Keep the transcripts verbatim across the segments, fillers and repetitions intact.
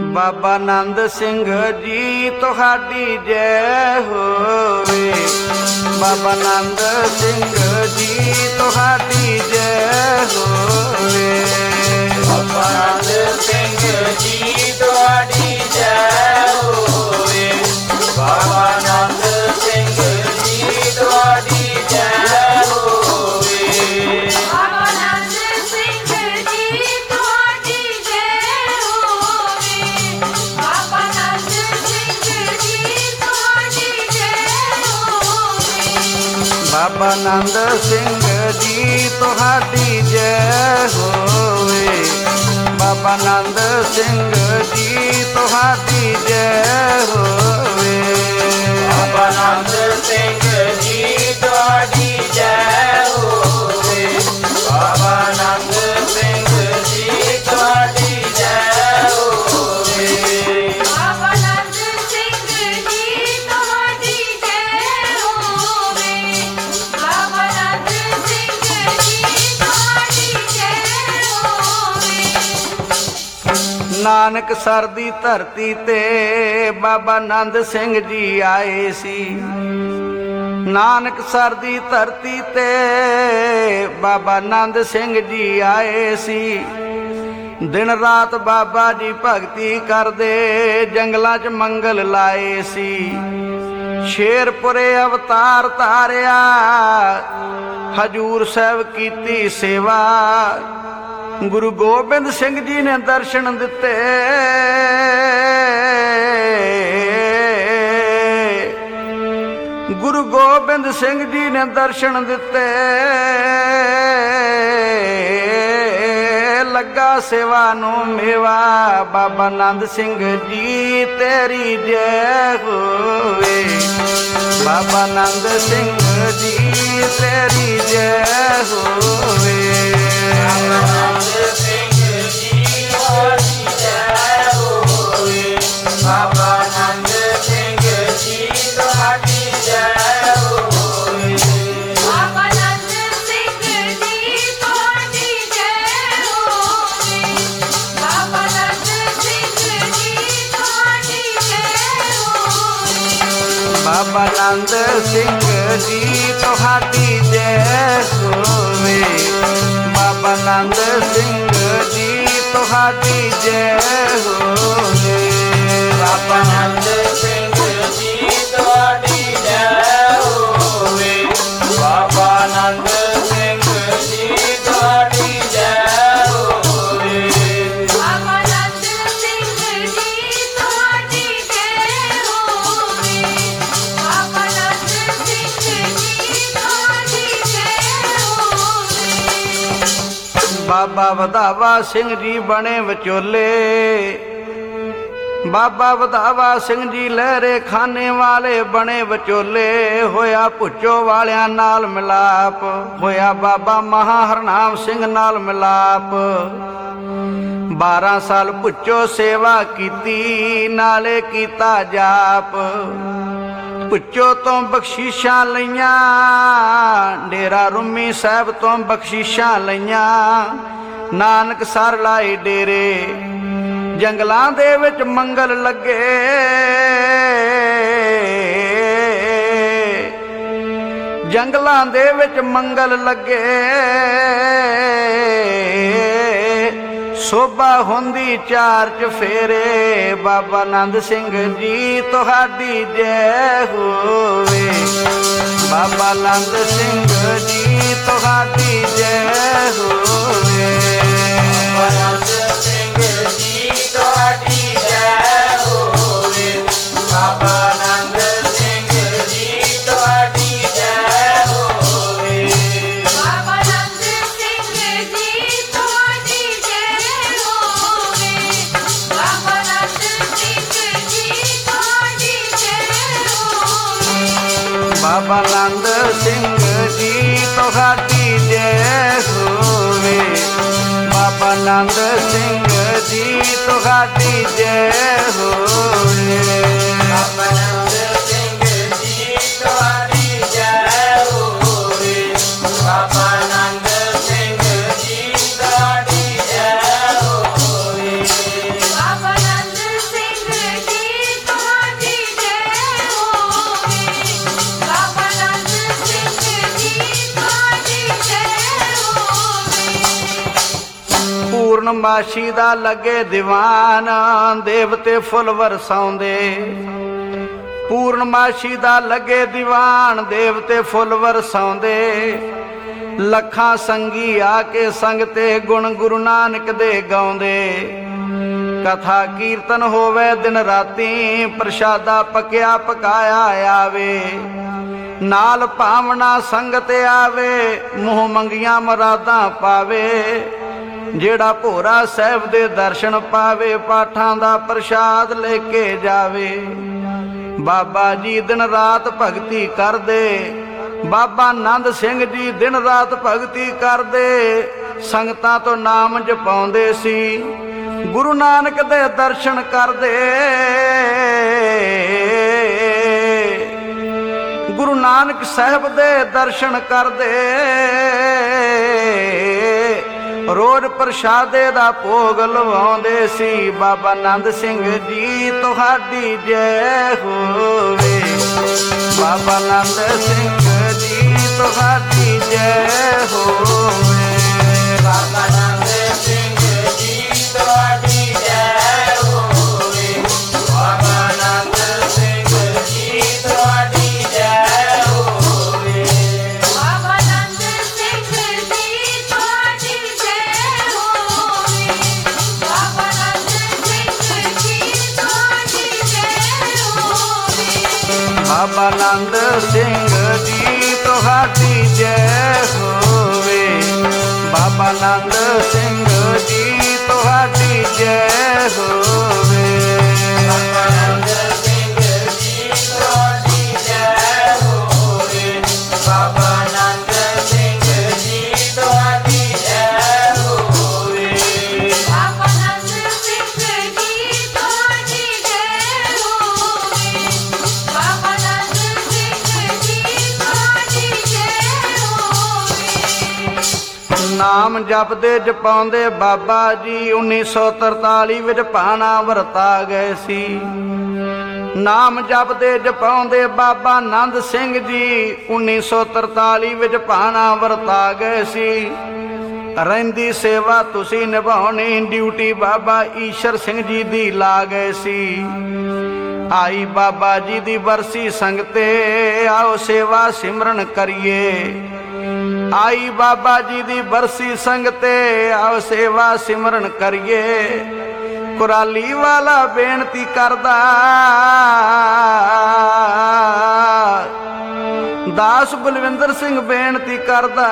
बाबा नंद सिंह जी तुहाडी जय होवे। बाबा नंद सिंह जी तुहाडी जय होवे। बाबा नंद सिंह जी तुहाडी जय होवे। बाबा नंद सिंह जी तुहाडी जय होवे। बाबा नंद सिंह जी तुहाडी जय होवे। बाबा नंद सिंह जी तुहाडी जय होवे। बाबा नंद सिंह जी तुहाडी जय होवे। बाबा नंद सिंह जी तुहाडी जय होवे। बाबा नंद सिंह जी तुहाडी जय होवे। बाबा नंद सिंह जी तुहाडी जय होवे। बाबा नंद सिंह जी तुहाडी जय होवे। बाबा नंद सिंह जी तुहाडी जय होवे। नानक सर दी धरती ते बाबा नंद सिंह जी आए सी। नानक सर दी धरती ते बाबा नंद सिंह जी आए सी। दिन रात बाबा जी भगती करदे जंगलां च मंगल लाए सी। शेरपुरे अवतार धारिया हजूर साहब कीती सेवा। गुरु गोबिंद सिंह जी ने दर्शन दिते। गुरु गोबिंद सिंह जी ने दर्शन दिते। लगा सेवा नू मेवा। बाबा नंद सिंह जी तेरी जय होवे। बाबा नंद सिंह जी तेरी जय होवे। बाबा नंद सिंह जी तुहाडी जय होवे। बाबा नंद सिंह जी तुहाडी जय होवे। बाबा नंद सिंह जी तुहाडी जय होवे। बाबा नंद सिंह जी तुहाडी जय होवे। बाबा नंद सिंह जी तुहाडी जय होवे। बाबा नंद सिंह जी तुहाडी जय होवे। बाबा नंद सिंह जी तुहाडी जय होवे। बाबा नंद सिंह जी तुहाडी जय होवे। बाबा नंद सिंह जी तुहाडी जय होवे। बाबा नंद सिंह जी तुहाडी जय होवे। बाबा वधावा सिंह जी बने विचोले। बाबा वधावा सिंह जी लहरे खाने वाले बने विचोले। होया भुच्चो वालियां नाल मिलाप। होया बाबा महा हरनाम सिंह नाल मिलाप। बारह साल भुच्चो सेवा कीती नाले कीता जाप। भुच्चो तो बख्शीशां लईयां। डेरा रूमी साहब तो बख्शीशां लईयां। नानक सर लाए डेरे जंगलां दे विच मंगल लगे। जंगलां दे विच मंगल लगे। शोभा हुंदी चार चफेरे। बाबा नंद सिंह जी तुहाडी जय होवे। बाबा नंद सिंह जी तुहाडी जय होवे। बाबा नंद सिंह जी तुहाडी जय होवे। बाबा नंद सिंह जी तुहाडी जय होवे। बाबा नंद सिंह जी तुहाडी जय होवे। बाबा नंद सिंह जी तुहाडी जय होवे। बाबा नंद सिंह जी तुहाडी जय होवे। बाबा नंद सिंह जी तुहाडी जय होवे। बाबा नंद सिंह जी तुहाडी जय होवे। बाबा नंद सिंह जी तुहाडी जय होवे। बाबा नंद ਪੂਰਨਮਾਸ਼ੀ ਦਾ ਲੱਗੇ ਦੀਵਾਨ ਦੇਵਤੇ ਫੁੱਲ ਵਰਸਾਉਂਦੇ ਪੂਰਨਮਾਸ਼ੀ ਦਾ ਲੱਗੇ ਦੀਵਾਨ ਦੇਵਤੇ ਫੁੱਲ ਵਰਸਾਉਂਦੇ ਲੱਖਾਂ ਸੰਗੀ ਆ ਕੇ ਸੰਗ ਤੇ ਗੁਣ ਗੁਰੂ ਨਾਨਕ ਦੇ ਗਾਉਂਦੇ ਕਥਾ ਕੀਰਤਨ ਹੋਵੇ ਦਿਨ ਰਾਤੀ ਪ੍ਰਸ਼ਾਦਾ ਪਕਿਆ ਪਕਾਇਆ ਆਵੇ ਨਾਲ ਭਾਵਨਾ ਸੰਗਤ ਆਵੇ ਮੂੰਹ ਮੰਗੀਆਂ ਮਰਾਦਾਂ ਪਾਵੇ ਜਿਹੜਾ ਭੋਰਾ ਸਾਹਿਬ ਦੇ ਦਰਸ਼ਨ ਪਾਵੇ ਪਾਠਾਂ ਦਾ ਪ੍ਰਸ਼ਾਦ ਲੈ ਕੇ ਜਾਵੇ ਬਾਬਾ ਜੀ ਦਿਨ ਰਾਤ ਭਗਤੀ ਕਰਦੇ ਬਾਬਾ ਆਨੰਦ ਸਿੰਘ ਜੀ ਦਿਨ ਰਾਤ ਭਗਤੀ ਕਰਦੇ ਸੰਗਤਾਂ ਤੋਂ ਨਾਮ ਜਪਾਉਂਦੇ ਸੀ ਗੁਰੂ ਨਾਨਕ ਦੇ ਦਰਸ਼ਨ ਕਰਦੇ ਗੁਰੂ ਨਾਨਕ ਸਾਹਿਬ ਦੇ ਦਰਸ਼ਨ ਕਰਦੇ ਰੋਜ਼ ਪ੍ਰਸ਼ਾਦੇ ਦਾ ਭੋਗ ਲਵਾਉਂਦੇ ਸੀ ਬਾਬਾ ਆਨੰਦ ਸਿੰਘ ਜੀ ਤੁਹਾਡੀ ਜੈ ਹੋਵੇ ਬਾਬਾ ਆਨੰਦ ਸਿੰਘ ਜੀ ਤੁਹਾਡੀ ਜੈ ਹੋਵੇ ਬਾਬਾ ਆਨੰਦ ਸਿੰਘ ਜੀ ਤੁਹਾਡੀ ਜੈ ਹੋਵੇ ਬਾਬਾ ਆਨੰਦ ਸਿੰਘ ਜੀ ਤੁਹਾਡੀ ਜੈ ਹੋਵੇ ਬਾਬਾ ਆਨੰਦ ਸਿੰਘ ਜੀ ਤੁਹਾਡੀ ਜੈ ਹੋਵੇ ਬਾਬਾ ਆਨੰਦ ਸਿੰਘ ਜੀ ਤੁਹਾਡੀ ਜੈ ਹੋਵੇ ਬਾਬਾ ਆਨੰਦ ਸਿੰਘ ਜੀ ਤੁਹਾਡੀ ਜੈ ਹੋਵੇ ਬਾਬਾ ਆਨੰਦ ਸਿੰਘ ਜੀ ਤੁਹਾਡੀ ਜੈ ਹੋਵੇ ਬਾਬਾ ਆਨੰਦ ਸਿੰਘ ਜੀ ਤੁਹਾਡੀ ਜੈ ਹੋਵੇ ਬਾਬਾ ਆਨੰਦ ਸਿੰਘ ਜੀ ਤੁਹਾਡੀ ਜੈ ਹੋਵੇ ਬਾਬਾ ਆਨੰਦ ਸਿੰਘ ਜੀ ਤੁਹਾਡੀ ਜੈ ਹੋਵੇ ਬਾਬਾ ਆਨੰਦ ਸਿੰਘ ਜੀ ਤੁਹਾਡੀ ਜੈ ਹੋਵੇ ਨਾਮ ਜਪਦੇ ਜਪਾਉਂਦੇ ਬਾਬਾ ਜੀ ਉੱਨੀ ਸੌ ਤਰਤਾਲੀ ਵਿੱਚ ਭਾਣਾ ਵਰਤਾ ਗਏ ਸੀ ਨਾਮ ਜਪਦੇ ਜਪਾਉਂਦੇ ਬਾਬਾ ਆਨੰਦ ਸਿੰਘ ਜੀ ਉੱਨੀ ਸੌ ਤਰਤਾਲੀ ਵਿੱਚ ਭਾਣਾ ਵਰਤਾ ਗਏ ਸੀ ਰਹਿੰਦੀ ਸੇਵਾ ਤੁਸੀਂ ਨਿਭਾਉਣੀ ਡਿਊਟੀ ਬਾਬਾ ਈਸ਼ਰ ਸਿੰਘ ਜੀ ਦੀ ਲਾ ਗਏ ਸੀ ਆਈ ਬਾਬਾ ਜੀ ਦੀ ਬਰਸੀ ਸੰਗਤੇ ਆਓ ਸੇਵਾ ਸਿਮਰਨ ਕਰੀਏ ਆਈ ਬਾਬਾ ਜੀ ਦੀ ਬਰਸੀ ਸੰਗਤੇ ਆਓ ਸੇਵਾ ਸਿਮਰਨ ਕਰੀਏ ਕੁਰਾਲੀ ਵਾਲਾ ਬੇਨਤੀ ਕਰਦਾ ਦਾਸ ਬਲਵਿੰਦਰ ਸਿੰਘ ਬੇਨਤੀ ਕਰਦਾ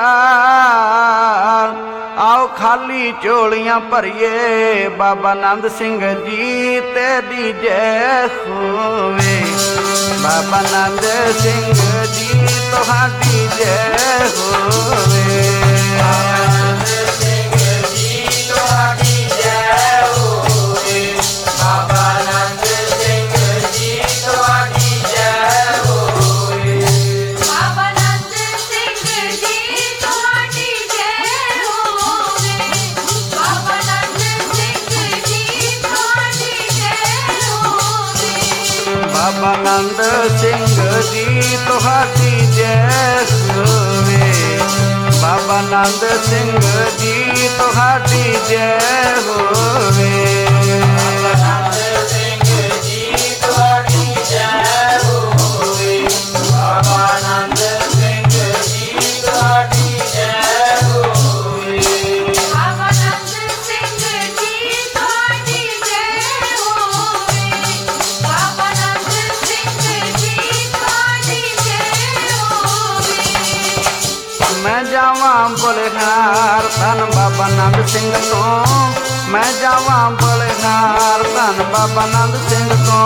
ਆਓ ਖਾਲੀ ਝੋਲੀਆਂ ਭਰੀਏ ਬਾਬਾ ਆਨੰਦ ਸਿੰਘ ਜੀ ਤੇਰੀ ਜੈ ਹੋਵੇ ਬਾਬਾ ਆਨੰਦ ਸਿੰਘ ਜੀ ਤੁਹਾਡੀ ਜੈ ਹੋਵੇ ਬਾਬਾ ਆਨੰਦ ਸਿੰਘ ਜੀ ਤੁਹਾਡੀ ਜੈ ਹੋਵੇ ਬਾਬਾ ਆਨੰਦ ਸਿੰਘ ਜੀ ਤੁਹਾਡੀ ਜੈ ਹੋਵੇ ਬਾਬਾ ਆਨੰਦ ਸਿੰਘ ਜੀ ਤੁਹਾਡੀ ਜੈ ਹੋਵੇ ਬਾਬਾ ਆਨੰਦ ਸਿੰਘ ਜੀ ਤੁਹਾਡੀ ਜੈ ਹੋਵੇ ਬਾਬਾ ਆਨੰਦ ਸਿੰਘ ਜੀ ਤੁਹਾਡੀ ਜੈ ਹੋਵੇ ਬਾਬਾ ਆਨੰਦ ਸਿੰਘ ਜੀ ਤੁਹਾਡੀ ਜੈ ਹੋਵੇ ਬਾਬਾ ਆਨੰਦ ਸਿੰਘ ਜੀ ਤੁਹਾਡੀ ਜੈ ਹੋਵੇ ਬਾਬਾ ਆਨੰਦ ਸਿੰਘ ਜੀ ਤੁਹਾਡੀ ਜੈ ਹੋਵੇ ਬਾਬਾ ਆਨੰਦ ਸਿੰਘ ਜੀ ਤੁਹਾਡੀ ਜੈ ਹੋਵੇ ਬਾਬਾ ਆਨੰਦ ਸਿੰਘ ਜੀ ਤੁਹਾਡੀ ਜੈ ਹੋਵੇ ਮੈਂ ਜਾਵਾਂ ਬਲਿਹਾਰ ਧੰਨ ਬਾਬਾ ਆਨੰਦ ਸਿੰਘ ਤੋਂ ਮੈਂ ਜਾਵਾਂ ਬਲਿਹਾਰ ਧੰਨ ਬਾਬਾ ਆਨੰਦ ਸਿੰਘ ਤੋਂ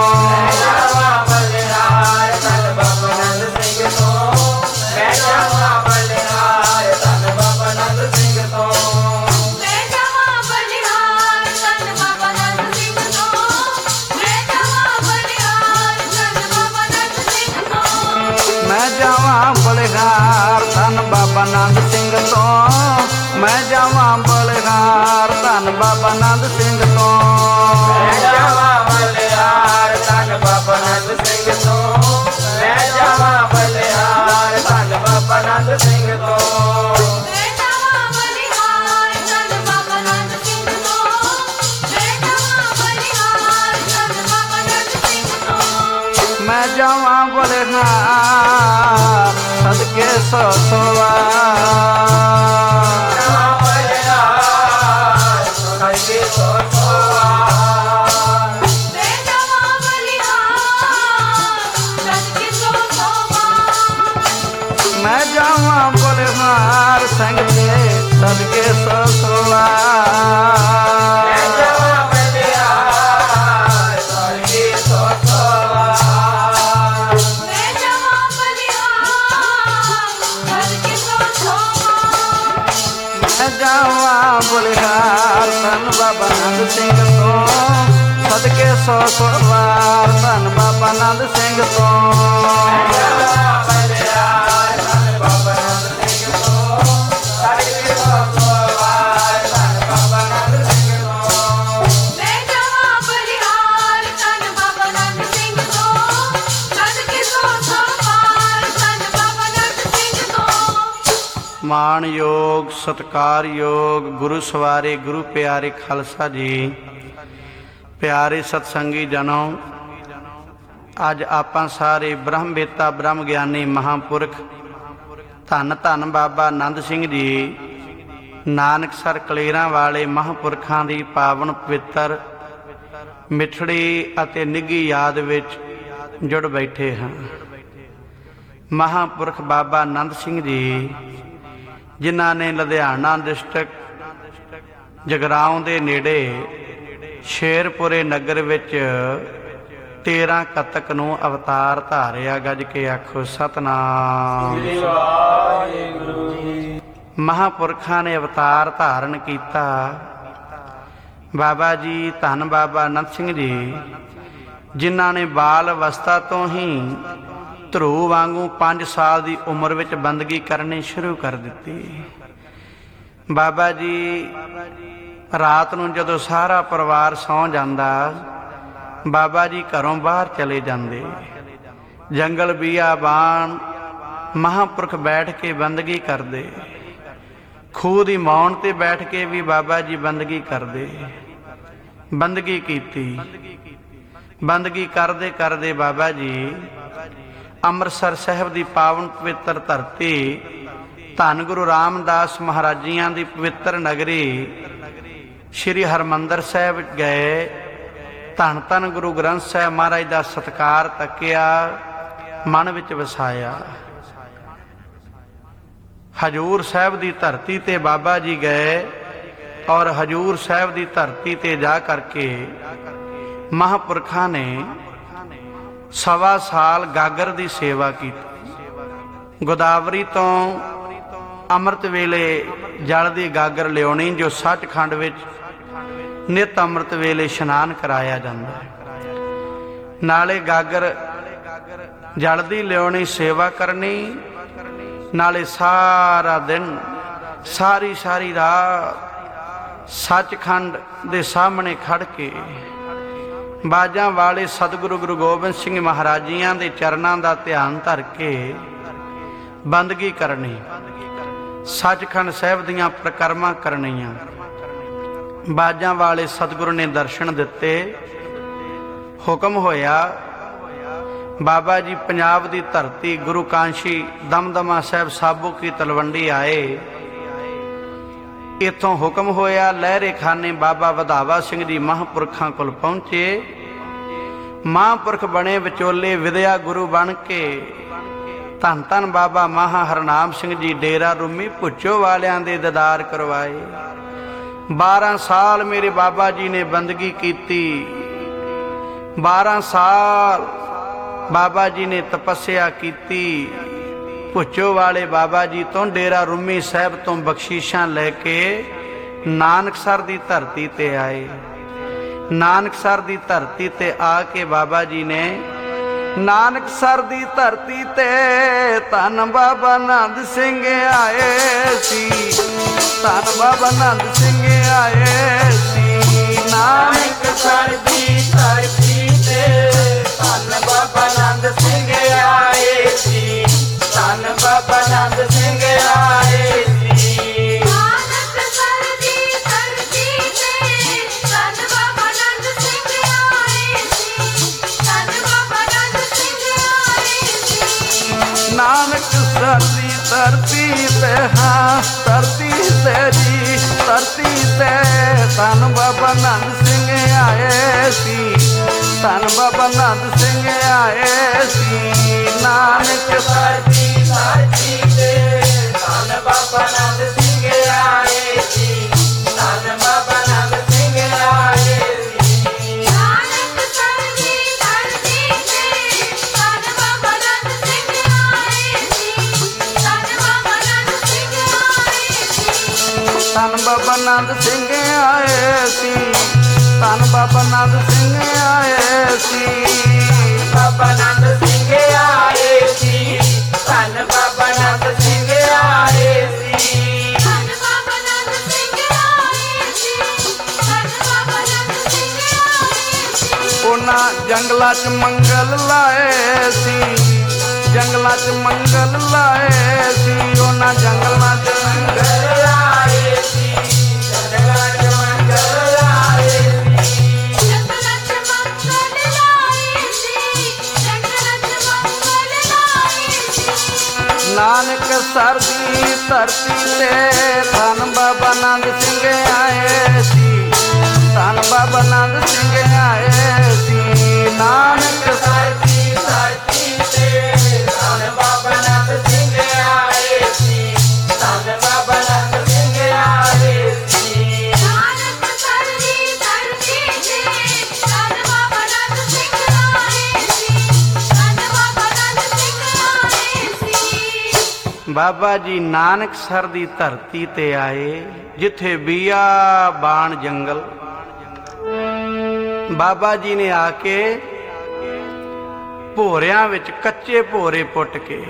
ਜਾਵਾ ਬਲਿਹਾਰ ਧੰਨ ਬਾਬਾ ਆਨੰਦ ਸਿੰਘ ਤੋਂ ਮੈਂ ਜਾਵਾ ਬਲਿਹਾਰ ਧੰਨ ਬਾਬਾ ਆਨੰਦ ਸਿੰਘ ਤੋਂ ਮੈਂ ਜਾਵਾਂ ਬਲਿਹਾਰ ਧੰਨ ਬਾਬਾ ਆਨੰਦ ਸਿੰਘ ਤੋਂ ਮੈਂ ਜਾਵਾਂ ਬਲਿਹਾਰ ਧੰਨ ਬਾਬਾ ਆਨੰਦ ਸਿੰਘ ਤੋਂ ਮੈਂ ਜਾਵਾਂ ਬਲਿਹਾਰ ਧੰਨ ਬਾਬਾ ਆਨੰਦ ਸਿੰਘ ਤੋਂ ਮੈਂ ਜਾਵਾਂ ਬਲਿਹਾਰ ਧੰਨ ਬਾਬਾ ਆਨੰਦ ਸਿੰਘ ਤੋਂ ਮੈਂ ਜਾਵਾ ਬਲਿਹਾਰ ਧੰਨ ਬਾਬਾ ਆਨੰਦ ਸਿੰਘ ਤੋਂ ਮੈਂ ਜਾਵਾ ਬਲਿਹਾਰ ਧੰਨ ਬਾਬਾ ਆਨੰਦ ਸਿੰਘ ਤੋਂ ਮੈਂ ਜਾਵਾਂ ਬਲਿਹਾਰ ਧੰਨ ਬਾਬਾ ਆਨੰਦ ਸਿੰਘ ਜਾਵਾਂ ਬਲਿਹਾਰ ਸਦਕੇ ਸੋ ਸਵਾਰ ਜਾਵਾਂ ਬਲਿਹਾਰ ਸਦਕੇ ਸੋ ਸਵਾਰ ਮੈਂ ਜਾਵਾਂ ਬਲਿਹਾਰ ਸਦਕੇ ਸੋ ਸਵਾਰ ਮੈਂ ਜਾਵਾਂ ਬਲਿਹਾਰ ਸਿੰਘ ਤੇ ਸਦਕੇ ਸੋ ਸਵਾਰ ਮੈਂ ਜਾਵਾਂ ਬਲਿਹਾਰ ਸਦਕੇ ਸੋ ਸਵਾਰ ਮੈਂ ਜਾਵਾਂ ਬਲਿਹਾਰ ਸਦਕੇ ਸੋ ਸਵਾਰ ਮੈਂ ਜਾਵਾਂ ਬਲਿਹਾਰ ਧੰਨ ਬਾਬਾ ਨੰਦ ਸਿੰਘ ਤੋਂ ਸਦਕੇ ਸੋ ਸਵਾਰ ਧੰਨ ਬਾਬਾ ਨੰਦ ਸਿੰਘ ਤੋਂ ਜਾਵਾਂ ਬਲਿਹਾਰ ਧੰਨ ਬਾਬਾ ਨੰਦ ਸਿੰਘ ਤੋਂ ਸਦਕੇ ਸੋ ਸਵਾਰ ਧੰਨ ਬਾਬਾ ਨੰਦ ਸਿੰਘ ਤੋਂ ਮੈਂ ਜਾਵਾਂ ਬਲਿਹਾਰ ਧੰਨ ਬਾਬਾ ਨੰਦ ਸਿੰਘ ਤੋਂ ਸਦਕੇ ਸੋ ਸਵਾਰ ਧੰਨ ਬਾਬਾ ਨੰਦ ਸਿੰਘ ਤੋਂ ਮਾਣਯੋਗ ਸਤਿਕਾਰਯੋਗ ਗੁਰੂ ਸਵਾਰੇ ਗੁਰੂ ਪਿਆਰੇ ਖਾਲਸਾ ਜੀ ਪਿਆਰੇ ਸਤਸੰਗੀ ਜਨੋ ਅੱਜ ਆਪਾਂ ਸਾਰੇ ਬ੍ਰਹਮ ਵੇਤਾ ਬ੍ਰਹਮ ਗਿਆਨੀ ਮਹਾਂਪੁਰਖ ਧੰਨ ਧੰਨ ਬਾਬਾ ਆਨੰਦ ਸਿੰਘ ਜੀ ਨਾਨਕਸਰ ਕਲੇਰਾਂ ਵਾਲੇ ਮਹਾਂਪੁਰਖਾਂ ਦੀ ਪਾਵਨ ਪਵਿੱਤਰ ਮਿੱਠੜੀ ਅਤੇ ਨਿੱਘੀ ਯਾਦ ਵਿੱਚ ਜੁੜ ਬੈਠੇ ਹਾਂ। ਮਹਾਂਪੁਰਖ ਬਾਬਾ ਆਨੰਦ ਸਿੰਘ ਜੀ ਜਿਨ੍ਹਾਂ ਨੇ ਲੁਧਿਆਣਾ ਡਿਸਟ੍ਰਿਕਟ ਜਗਰਾਉਂ ਦੇ ਨੇੜੇ ਸ਼ੇਰਪੁਰੇ ਨਗਰ ਵਿੱਚ ਤੇਰਾਂ ਕੱਤਕ ਨੂੰ ਅਵਤਾਰ ਧਾਰਿਆ। ਗੱਜ ਕੇ ਆਖੋ ਸਤਨਾਮ। ਮਹਾਂਪੁਰਖਾਂ ਨੇ ਅਵਤਾਰ ਧਾਰਨ ਕੀਤਾ। ਬਾਬਾ ਜੀ ਧੰਨ ਬਾਬਾ ਆਨੰਦ ਸਿੰਘ ਜੀ ਜਿਨ੍ਹਾਂ ਨੇ ਬਾਲ ਅਵਸਥਾ ਤੋਂ ਹੀ ਧਰੂ ਵਾਂਗੂ ਪੰਜ ਸਾਲ ਦੀ ਉਮਰ ਵਿੱਚ ਬੰਦਗੀ ਕਰਨੀ ਸ਼ੁਰੂ ਕਰ ਦਿੱਤੀ। ਬਾਬਾ ਜੀ ਰਾਤ ਨੂੰ ਜਦੋਂ ਸਾਰਾ ਪਰਿਵਾਰ ਸੌਂ ਜਾਂਦਾ ਬਾਬਾ ਜੀ ਘਰੋਂ ਬਾਹਰ ਚਲੇ ਜਾਂਦੇ। ਜੰਗਲ ਬੀਆਬਾਨ ਮਹਾਂਪੁਰਖ ਬੈਠ ਕੇ ਬੰਦਗੀ ਕਰਦੇ। ਖੂਹ ਦੀ ਮੌਣ ਤੇ ਬੈਠ ਕੇ ਵੀ ਬਾਬਾ ਜੀ ਬੰਦਗੀ ਕਰਦੇ। ਬੰਦਗੀ ਕੀਤੀ। ਬੰਦਗੀ ਕਰਦੇ ਕਰਦੇ ਬਾਬਾ ਜੀ ਅੰਮ੍ਰਿਤਸਰ ਸਾਹਿਬ ਦੀ ਪਾਵਨ ਪਵਿੱਤਰ ਧਰਤੀ ਧੰਨ ਗੁਰੂ ਰਾਮਦਾਸ ਮਹਾਰਾਜੀਆਂ ਦੀ ਪਵਿੱਤਰ ਨਗਰੀ ਸ਼੍ਰੀ ਹਰਿਮੰਦਰ ਸਾਹਿਬ ਗਏ। ਧੰਨ ਧੰਨ ਗੁਰੂ ਗ੍ਰੰਥ ਸਾਹਿਬ ਮਹਾਰਾਜ ਦਾ ਸਤਿਕਾਰ ਤੱਕਿਆ, ਮਨ ਵਿੱਚ ਵਸਾਇਆ। ਹਜੂਰ ਸਾਹਿਬ ਦੀ ਧਰਤੀ ਤੇ ਬਾਬਾ ਜੀ ਗਏ ਔਰ ਹਜੂਰ ਸਾਹਿਬ ਦੀ ਧਰਤੀ ਤੇ ਜਾ ਕਰਕੇ ਮਹਾਂਪੁਰਖਾਂ ਨੇ ਸਵਾ ਸਾਲ ਗਾਗਰ ਦੀ ਸੇਵਾ ਕੀਤੀ। ਗੋਦਾਵਰੀ ਤੋਂ ਅੰਮ੍ਰਿਤ ਵੇਲੇ ਜਲ ਦੀ ਗਾਗਰ ਲਿਆਉਣੀ ਜੋ ਸੱਚਖੰਡ ਵਿੱਚ ਨਿਤ ਅੰਮ੍ਰਿਤ ਵੇਲੇ ਇਸ਼ਨਾਨ ਕਰਾਇਆ ਜਾਂਦਾ ਹੈ। ਨਾਲੇ ਗਾਗਰ ਜਲ ਦੀ ਲਿਆਉਣੀ ਸੇਵਾ ਕਰਨੀ, ਨਾਲੇ ਸਾਰਾ ਦਿਨ ਸਾਰੀ ਸਾਰੀ ਰਾਤ ਸੱਚਖੰਡ ਦੇ ਸਾਹਮਣੇ ਖੜ ਕੇ ਬਾਜਾਂ ਵਾਲੇ ਸਤਿਗੁਰੂ ਗੁਰੂ ਗੋਬਿੰਦ ਸਿੰਘ ਮਹਾਰਾਜ ਜੀਆਂ ਦੇ ਚਰਨਾਂ ਦਾ ਧਿਆਨ ਧਰ ਕੇ ਬੰਦਗੀ ਕਰਨੀ, ਸੱਚਖੰਡ ਸਾਹਿਬ ਦੀਆਂ ਪ੍ਰਕਰਮਾਂ ਕਰਨੀਆਂ। ਬਾਜਾਂ ਵਾਲੇ ਸਤਿਗੁਰੂ ਨੇ ਦਰਸ਼ਨ ਦਿੱਤੇ। ਹੁਕਮ ਹੋਇਆ ਬਾਬਾ ਜੀ ਪੰਜਾਬ ਦੀ ਧਰਤੀ ਗੁਰੂ ਕਾਂਸ਼ੀ ਦਮਦਮਾ ਸਾਹਿਬ ਸਾਬੋ ਕੀ ਤਲਵੰਡੀ ਆਏ। ਇੱਥੋਂ ਹੁਕਮ ਹੋਇਆ ਲਹਿਰੇ ਖਾਨੇ ਬਾਬਾ ਵਧਾਵਾ ਸਿੰਘ ਜੀ ਮਹਾਂਪੁਰਖਾਂ ਕੋਲ ਪਹੁੰਚੇ। ਮਹਾਂਪੁਰਖ ਬਣੇ ਵਿਚੋਲੇ ਵਿਦਿਆ ਗੁਰੂ ਬਣ ਕੇ ਧੰਨ ਧੰਨ ਬਾਬਾ ਮਹਾ ਹਰਨਾਮ ਸਿੰਘ ਜੀ ਡੇਰਾ ਰੂਮੀ ਭੁੱਚੋ ਵਾਲਿਆਂ ਦੇ ਦੀਦਾਰ ਕਰਵਾਏ। ਬਾਰਾਂ ਸਾਲ ਮੇਰੇ ਬਾਬਾ ਜੀ ਨੇ ਬੰਦਗੀ ਕੀਤੀ। ਬਾਰਾਂ ਸਾਲ ਬਾਬਾ ਜੀ ਨੇ ਤਪੱਸਿਆ ਕੀਤੀ। ਭੁੱਚੋ ਵਾਲੇ ਬਾਬਾ ਜੀ ਤੋਂ ਡੇਰਾ ਰੂਮੀ ਸਾਹਿਬ ਤੋਂ ਬਖਸ਼ੀਸ਼ਾਂ ਲੈ ਕੇ ਨਾਨਕਸਰ ਦੀ ਧਰਤੀ ਤੇ ਆਏ। ਨਾਨਕਸਰ ਦੀ ਧਰਤੀ ਤੇ ਆ ਕੇ ਬਾਬਾ ਜੀ ਨੇ ਨਾਨਕਸਰ ਦੀ ਧਰਤੀ ਤੇ ਧੰਨ ਬਾਬਾ ਆਨੰਦ ਸਿੰਘ ਆਏ ਸੀ। ਧੰਨ ਬਾਬਾ ਆਨੰਦ ਸਿੰਘ ਆਏ ਸੀ। ਨਾਨਕਸਰ ਦੀ ਧਰਤੀ ਤੇ ਧੰਨ ਬਾਬਾ ਆਨੰਦ ਸਿੰਘ ਆਏ ਸੀ। ਧੰਨ ਬਾਬਾ ਆਨੰਦ ਸਿੰਘ ਆਏ ਸੀ। ਨਾਨਕਸਰ ਦੀ ਧਰਤੀ ਤੇ ਧੰਨ ਬਾਬਾ ਆਨੰਦ ਸਿੰਘ ਆਏ ਸੀ। ਧੰਨ ਬਾਬਾ ਆਨੰਦ ਸਿੰਘ ਧਰਤੀ ਤੇ ਹਾਂ ਧਰਤੀ ਤੇ ਜੀ ਧਰਤੀ ਤੇ ਧੰਨ ਬਾਬਾ ਨੰਦ ਸਿੰਘ ਆਏ ਸੀ ਧੰਨ ਬਾਬਾ ਨੰਦ ਸਿੰਘ ਆਏ ਸੀ ਨਾਨਕ ਧਰਤੀ ਧਰਤੀ ਤੇ ਧੰਨ ਬਾਬਾ ਨੰਦ ਸਿੰਘ ਆਏ ਸੀ ਧੰਨ ਬਾਬਾ ਨੰਦ ਸਿੰਘ ਆਏ ਸੀ ਨਾਨਕ ਸਰ ਦੀ ਧਰਤੀ ਤੇ ਧੰਨ ਬਾਬਾ ਨੰਦ ਸਿੰਘ ਆਏ ਸੀ ਧੰਨ ਬਾਬਾ ਨੰਦ ਸਿੰਘ ਆਏ ਸੀ ਧੰਨ ਬਾਬਾ ਨੰਦ ਸਿੰਘ ਆਏ ਸੀ ਧੰਨ ਬਾਬਾ ਨੰਦ ਸਿੰਘ ਆਏ ਸੀ ਬਾਬਾ ਨੰਦ ਸਿੰਘ ਆਏ ਸੀ ਧੰਨ ਬਾਬਾ ਨੰਦ ਸਿੰਘ ਆਏ ਸੀ ਧੰਨ ਬਾਬਾ ਨੰਦ ਸਿੰਘ ਆਏ ਸੀ ਧੰਨ ਬਾਬਾ ਨੰਦ ਸਿੰਘ ਆਏ ਸੀ ਉਹਨਾਂ ਜੰਗਲਾਂ 'ਚ ਮੰਗਲ ਲਾਏ ਸੀ ਜੰਗਲਾਂ 'ਚ ਮੰਗਲ ਲਾਏ ਸੀ ਉਹਨਾਂ ਜੰਗਲਾਂ 'ਚ ਮੰਗਲ ਆਏ ਸੀ ਜੰਗਲਾਂ 'ਚ ਮੰਗਲ ਆਏ ਸੀ ਜੰਗਲਾਂ 'ਚ ਮੰਗਲ ਲਾਏ ਸੀ ਜੰਗਲਾਂ 'ਚ ਮੰਗਲ ਲਾਏ ਸੀ ਨਾਨਕ ਸਰ ਦੀ ਧਰਤੀ ਤੇ ਧੰਨ ਬਾਬਾ ਨੰਦ ਸਿੰਘ ਆਏ ਸੀ ਧੰਨ ਬਾਬਾ ਨੰਦ ਸਿੰਘ ਆਏ ਸੀ ਨਾਨਕ ਧਰਤੀ ਧਰਤੀ ਤੇ ਧੰਨ ਬਾਬਾ ਨੰਦ ਸਿੰਘ ਆਏ ਸੀ ਧੰਨ ਬਾਬਾ ਨੰਦ ਸਿੰਘ ਆਏ ਸੀ ਨਾਨਕ ਸਰ ਦੀ ਧਰਤੀ ਤੇ ਧੰਨ ਬਾਬਾ ਨੰਦ ਸਿੰਘ ਆਏ ਸੀ ਧੰਨ ਬਾਬਾ ਨੰਦ ਸਿੰਘ ਆਏ ਸੀ ਬਾਬਾ ਜੀ ਨਾਨਕ ਸਰ ਦੀ ਧਰਤੀ ਤੇ ਆਏ ਜਿੱਥੇ ਬੀਆ ਬਾਣ ਜੰਗਲ ਬਾਬਾ ਜੀ ਨੇ ਆ ਕੇ ਭੋਰਿਆਂ ਵਿੱਚ ਕੱਚੇ ਭੋਰੇ ਪੁੱਟ ਕੇ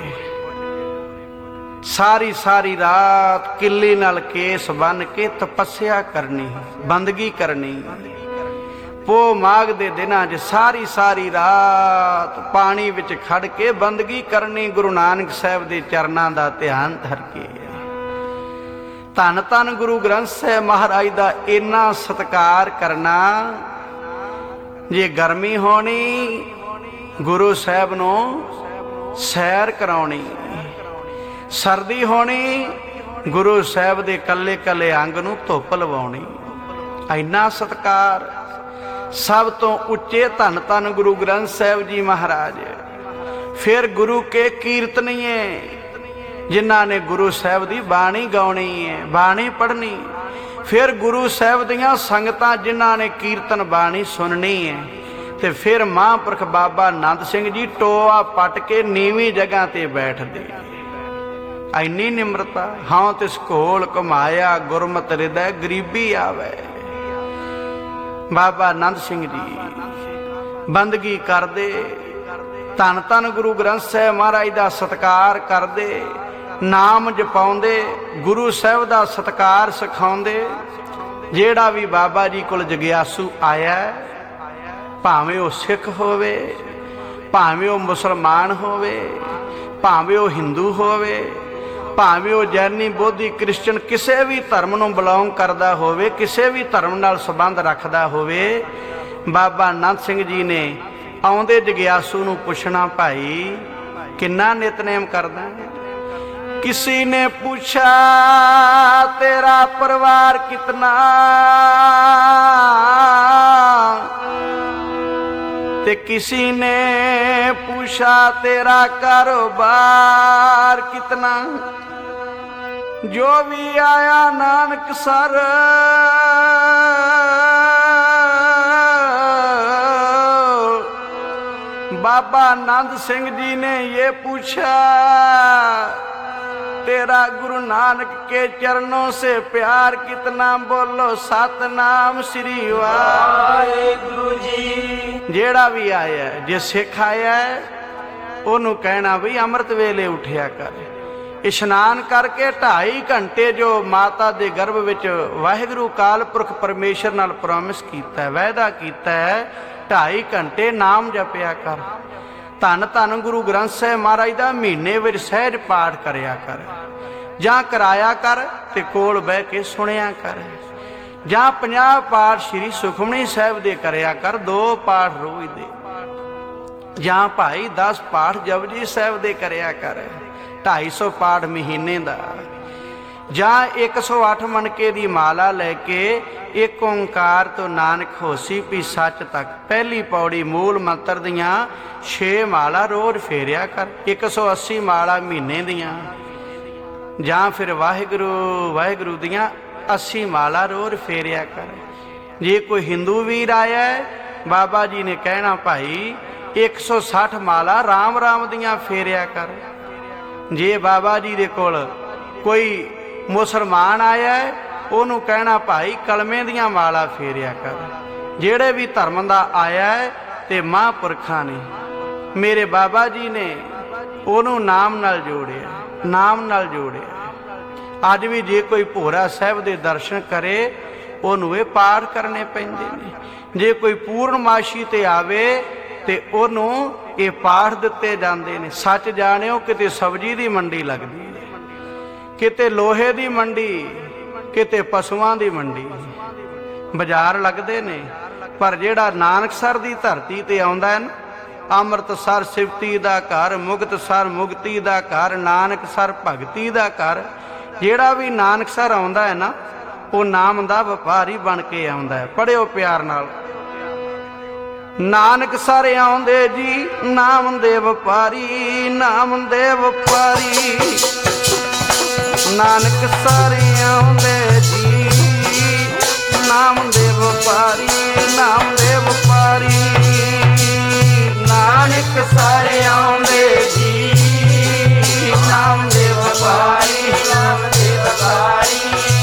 ਸਾਰੀ ਸਾਰੀ ਰਾਤ ਕਿੱਲੀ ਨਾਲ ਕੇਸ ਬੰਨ ਕੇ ਤਪੱਸਿਆ ਕਰਨੀ ਬੰਦਗੀ ਕਰਨੀ ਪੋ ਮਾਘ ਦੇ ਦਿਨਾਂ 'ਚ ਸਾਰੀ ਸਾਰੀ ਰਾਤ ਪਾਣੀ ਵਿੱਚ ਖੜ ਕੇ ਬੰਦਗੀ ਕਰਨੀ ਗੁਰੂ ਨਾਨਕ ਸਾਹਿਬ ਦੇ ਚਰਨਾਂ ਦਾ ਧਿਆਨ ਧਰ ਕੇ ਧੰਨ ਧੰਨ ਗੁਰੂ ਗ੍ਰੰਥ ਸਾਹਿਬ ਮਹਾਰਾਜ ਦਾ ਇੰਨਾ ਸਤਿਕਾਰ ਕਰਨਾ ਜੇ ਗਰਮੀ ਹੋਣੀ ਗੁਰੂ ਸਾਹਿਬ ਨੂੰ ਸੈਰ ਕਰਾਉਣੀ ਸਰਦੀ ਹੋਣੀ ਗੁਰੂ ਸਾਹਿਬ ਦੇ ਕੱਲੇ ਕੱਲੇ ਅੰਗ ਨੂੰ ਧੁੱਪ ਲਵਾਉਣੀ ਇੰਨਾ ਸਤਿਕਾਰ ਸਭ ਤੋਂ ਉੱਚੇ ਧੰਨ ਧੰਨ ਗੁਰੂ ਗ੍ਰੰਥ ਸਾਹਿਬ ਜੀ ਮਹਾਰਾਜ ਫਿਰ ਗੁਰੂ ਕੇ ਕੀਰਤਨੀਏ ਜਿਨ੍ਹਾਂ ਨੇ ਗੁਰੂ ਸਾਹਿਬ ਦੀ ਬਾਣੀ ਗਾਉਣੀ ਹੈ ਬਾਣੀ ਪੜ੍ਹਨੀ ਫਿਰ ਗੁਰੂ ਸਾਹਿਬ ਦੀਆਂ ਸੰਗਤਾਂ ਜਿਨ੍ਹਾਂ ਨੇ ਕੀਰਤਨ ਬਾਣੀ ਸੁਣਨੀ ਹੈ ਤੇ ਫਿਰ ਮਹਾਂਪੁਰਖ ਬਾਬਾ ਨੰਦ ਸਿੰਘ ਜੀ ਟੋਆ ਪੱਟ ਕੇ ਨੀਵੀਂ ਜਗ੍ਹਾ ਤੇ ਬੈਠਦੇ ਐਨੀ ਨਿਮਰਤਾ ਹਾਂ ਤਿਸ ਘੋਲ ਘੁਮਾਇਆ ਗੁਰਮਤਿ ਹਿਰਦੈ ਗਰੀਬੀ ਆਵੇ ਬਾਬਾ ਨੰਦ ਸਿੰਘ ਜੀ ਬੰਦਗੀ ਕਰਦੇ ਧੰਨ ਧੰਨ ਗੁਰੂ ਗ੍ਰੰਥ ਸਾਹਿਬ ਮਹਾਰਾਜ ਦਾ ਸਤਿਕਾਰ ਕਰਦੇ ਨਾਮ ਜਪਾਉਂਦੇ ਗੁਰੂ ਸਾਹਿਬ ਦਾ ਸਤਿਕਾਰ ਸਿਖਾਉਂਦੇ ਜਿਹੜਾ ਵੀ ਬਾਬਾ ਜੀ ਕੋਲ ਜਗਿਆਸੂ ਆਇਆ ਭਾਵੇਂ ਉਹ ਸਿੱਖ ਹੋਵੇ ਭਾਵੇਂ ਉਹ ਮੁਸਲਮਾਨ ਹੋਵੇ ਭਾਵੇਂ ਉਹ ਹਿੰਦੂ ਹੋਵੇ ਭਾਵੇਂ ਉਹ ਜੈਨੀ ਬੋਧੀ ਕ੍ਰਿਸਚਨ ਕਿਸੇ ਵੀ ਧਰਮ ਨੂੰ ਬਿਲੋਂਗ ਕਰਦਾ ਹੋਵੇ ਕਿਸੇ ਵੀ ਧਰਮ ਨਾਲ ਸੰਬੰਧ ਰੱਖਦਾ ਹੋਵੇ ਬਾਬਾ ਨੰਦ ਸਿੰਘ ਜੀ ਨੇ ਆਉਂਦੇ ਜਗਿਆਸੂ ਨੂੰ ਪੁੱਛਣਾ ਭਾਈ ਕਿੰਨਾ ਨਿਤਨੇਮ ਕਰਦਾ ਹੈ किसी ने पूछा तेरा परिवार कितना ते किसी ने पूछा तेरा कारोबार कितना जो भी आया नानक सर बाबा नंद सिंह जी ने ये पूछा तेरा गुरु नानक के चरणों से प्यार कितना बोलो सतनाम श्री वाहिगुरु जी जेड़ा भी आया जे सिख आया ओनू कहना भी अमृत वेले उठिया कर इशनान करके ढाई घंटे जो माता दे गर्भ विच वाहिगुरु काल पुरख परमेश्वर नाल प्रॉमिस कीता वायदा कीता है ढाई घंटे नाम जपिया कर धन धन गुरु ग्रंथ साहिब महाराज दा महीने विच सहज पाठ करिया कर जां कराया कर ते कोल बह के सुनिया कर जां पचास पाठ श्री सुखमनी साहिब दे करिया कर दो पाठ रोज दे जां भाई दस पाठ जपजी साहिब दे करिया कर ਢਾਈ ਸੌ ਪਾਠ ਮਹੀਨੇ ਦਾ, ਜਾਂ ਇੱਕ ਸੌ ਅੱਠ ਮਣਕੇ ਦੀ ਮਾਲਾ ਲੈ ਕੇ ਇੱਕ ਓਂਕਾਰ ਤੋਂ ਨਾਨਕ ਹੋਸੀ ਵੀ ਸੱਚ ਤੱਕ ਪਹਿਲੀ ਪੌੜੀ ਮੂਲ ਮੰਤਰ ਦੀਆਂ ਛੇ ਮਾਲਾ ਰੋਜ਼ ਫੇਰਿਆ ਕਰ। ਇੱਕ ਸੌ ਅੱਸੀ ਮਾਲਾ ਮਹੀਨੇ ਦੀਆਂ, ਜਾਂ ਫਿਰ ਵਾਹਿਗੁਰੂ ਵਾਹਿਗੁਰੂ ਦੀਆਂ ਅੱਸੀ ਮਾਲਾ ਰੋਜ਼ ਫੇਰਿਆ ਕਰ। ਜੇ ਕੋਈ ਹਿੰਦੂ ਵੀਰ ਆਇਆ ਹੈ, ਬਾਬਾ ਜੀ ਨੇ ਕਹਿਣਾ ਭਾਈ ਇੱਕ ਸੌ ਸੱਠ ਮਾਲਾ ਰਾਮ ਰਾਮ ਦੀਆਂ ਫੇਰਿਆ ਕਰ। ਜੇ ਬਾਬਾ ਜੀ ਦੇ ਕੋਲ ਕੋਈ ਮੁਸਲਮਾਨ ਆਇਆ ਹੈ, ਉਹਨੂੰ ਕਹਿਣਾ ਭਾਈ ਕਲਮੇ ਦੀਆਂ ਮਾਲਾ ਫੇਰਿਆ ਕਰ। ਜਿਹੜੇ ਵੀ ਧਰਮ ਦਾ ਆਇਆ ਹੈ ਤੇ ਮਹਾਂਪੁਰਖਾਂ ਨੇ, ਮੇਰੇ ਬਾਬਾ ਜੀ ਨੇ ਉਹਨੂੰ ਨਾਮ ਨਾਲ ਜੋੜਿਆ, ਨਾਮ ਨਾਲ ਜੋੜਿਆ। ਅੱਜ ਵੀ ਜੇ ਕੋਈ ਭੋਰਾ ਸਾਹਿਬ ਦੇ ਦਰਸ਼ਨ ਕਰੇ, ਉਹਨੂੰ ਇਹ ਪਾਠ ਕਰਨੇ ਪੈਂਦੇ ਨੇ। ਜੇ ਕੋਈ ਪੂਰਨਮਾਸ਼ੀ ਤੇ ਆਵੇ ਤੇ ਉਹਨੂੰ ਇਹ ਪਾਠ ਦਿੱਤੇ ਜਾਂਦੇ ਨੇ। ਸੱਚ ਜਾਣਿਓ, ਕਿਤੇ ਸਬਜ਼ੀ ਦੀ ਮੰਡੀ ਲੱਗਦੀ ਹੈ, ਕਿਤੇ ਲੋਹੇ ਦੀ ਮੰਡੀ, ਕਿਤੇ ਪਸ਼ੂਆਂ ਦੀ ਮੰਡੀ, ਬਾਜ਼ਾਰ ਲੱਗਦੇ ਨੇ। ਪਰ ਜਿਹੜਾ ਨਾਨਕਸਰ ਦੀ ਧਰਤੀ ਤੇ ਆਉਂਦਾ ਹੈ ਨਾ, ਅੰਮ੍ਰਿਤਸਰ ਸਿਫਤੀ ਦਾ ਘਰ, ਮੁਕਤਸਰ ਮੁਕਤੀ ਦਾ ਘਰ, ਨਾਨਕਸਰ ਭਗਤੀ ਦਾ ਘਰ, ਜਿਹੜਾ ਵੀ ਨਾਨਕਸਰ ਆਉਂਦਾ ਹੈ ਨਾ, ਉਹ ਨਾਮ ਦਾ ਵਪਾਰੀ ਬਣ ਕੇ ਆਉਂਦਾ ਹੈ। ਪੜਿਓ ਪਿਆਰ ਨਾਲ। ਨਾਨਕਸਰ ਆਉਂਦੇ ਜੀ ਨਾਮ ਦੇ ਵਪਾਰੀ, ਨਾਮ ਦੇ ਵਪਾਰੀ। ਨਾਨਕਸਰ ਆਉਂਦੇ ਜੀ ਨਾਮ ਦੇ ਵਪਾਰੀ, ਨਾਮ ਦੇ ਵਪਾਰੀ। ਨਾਨਕਸਰ ਆਉਂਦੇ ਜੀ ਨਾਮ ਦੇ ਵਪਾਰੀ, ਨਾਮ ਦੇ ਵਪਾਰੀ।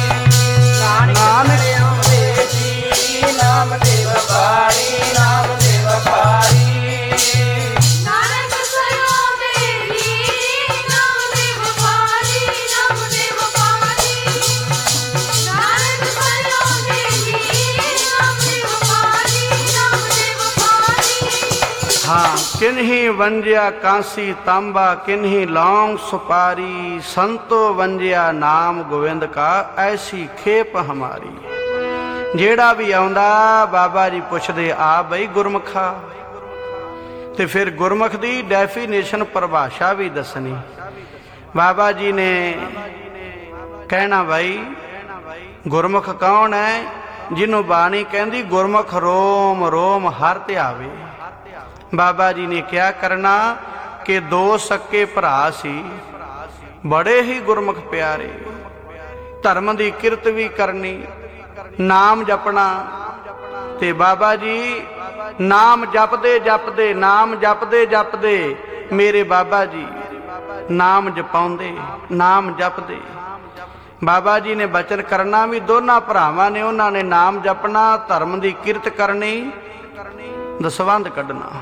ਨਾਨਕ ਆਉਂਦੇ ਜੀ ਨਾਮ ਦੇ ਵਪਾਰੀ, ਨਾਮ ਦੇ ਵਪਾਰੀ। ਨਾਨਕ ਸਰਾਉਂਦੇ ਜੀ ਨਾਮ ਦੇ ਵਪਾਰੀ, ਨਾਮ ਦੇ ਵਪਾਰੀ। ਨਾਨਕ ਸਰਾਉਂਦੇ ਜੀ ਨਾਮ ਦੇ ਵਪਾਰੀ, ਨਾਮ ਦੇ ਵਪਾਰੀ। ਹਾਂ, ਕਿਨਹੀ ਵੰਜਿਆ ਕਾਂਸੀ ਤਾਂਬਾ, ਕਿਨਹੀ ਲੌਂਗ ਸੁਪਾਰੀ। ਸੰਤੋ ਵੰਜਿਆ ਨਾਮ ਗੋਵਿੰਦ ਕਾ, ਐਸੀ ਖੇਪ ਹਮਾਰੀ। ਜਿਹੜਾ ਵੀ ਆਉਂਦਾ ਬਾਬਾ ਜੀ ਪੁੱਛਦੇ ਆ ਬਈ ਗੁਰਮੁਖਾ, ਤੇ ਫਿਰ ਗੁਰਮੁਖ ਦੀ ਡੈਫੀਨੇਸ਼ਨ ਪਰਿਭਾਸ਼ਾ ਵੀ ਦੱਸਣੀ। ਬਾਬਾ ਜੀ ਨੇ ਕਹਿਣਾ ਬਾਈ ਗੁਰਮੁਖ ਕੌਣ ਹੈ? ਜਿਹਨੂੰ ਬਾਣੀ ਕਹਿੰਦੀ ਗੁਰਮੁਖ ਰੋਮ ਰੋਮ ਹਰ ਧਿਆਵੇ। ਬਾਬਾ ਜੀ ਨੇ ਕਿਹਾ ਕਰਨਾ ਕਿ ਦੋ ਸੱਕੇ ਭਰਾ ਸੀ, ਬੜੇ ਹੀ ਗੁਰਮੁਖ ਪਿਆਰੇ। ਧਰਮ ਦੀ ਕਿਰਤ ਵੀ ਕਰਨੀ, ਨਾਮ ਜਪਣਾ। ਤੇ ਬਾਬਾ ਜੀ ਨਾਮ ਜਪਦੇ ਜਪਦੇ, ਨਾਮ ਜਪਦੇ ਜਪਦੇ ਮੇਰੇ ਬਾਬਾ ਜੀ ਨਾਮ ਜਪਾਉਂਦੇ, ਨਾਮ ਜਪਦੇ। ਬਾਬਾ ਜੀ ਨੇ ਬਚਨ ਕਰਨਾ ਵੀ ਦੋਨਾਂ ਭਰਾਵਾਂ ਨੇ, ਉਹਨਾਂ ਨੇ ਨਾਮ ਜਪਣਾ, ਧਰਮ ਦੀ ਕਿਰਤ ਕਰਨੀ, ਦਸਵੰਧ ਕੱਢਣਾ,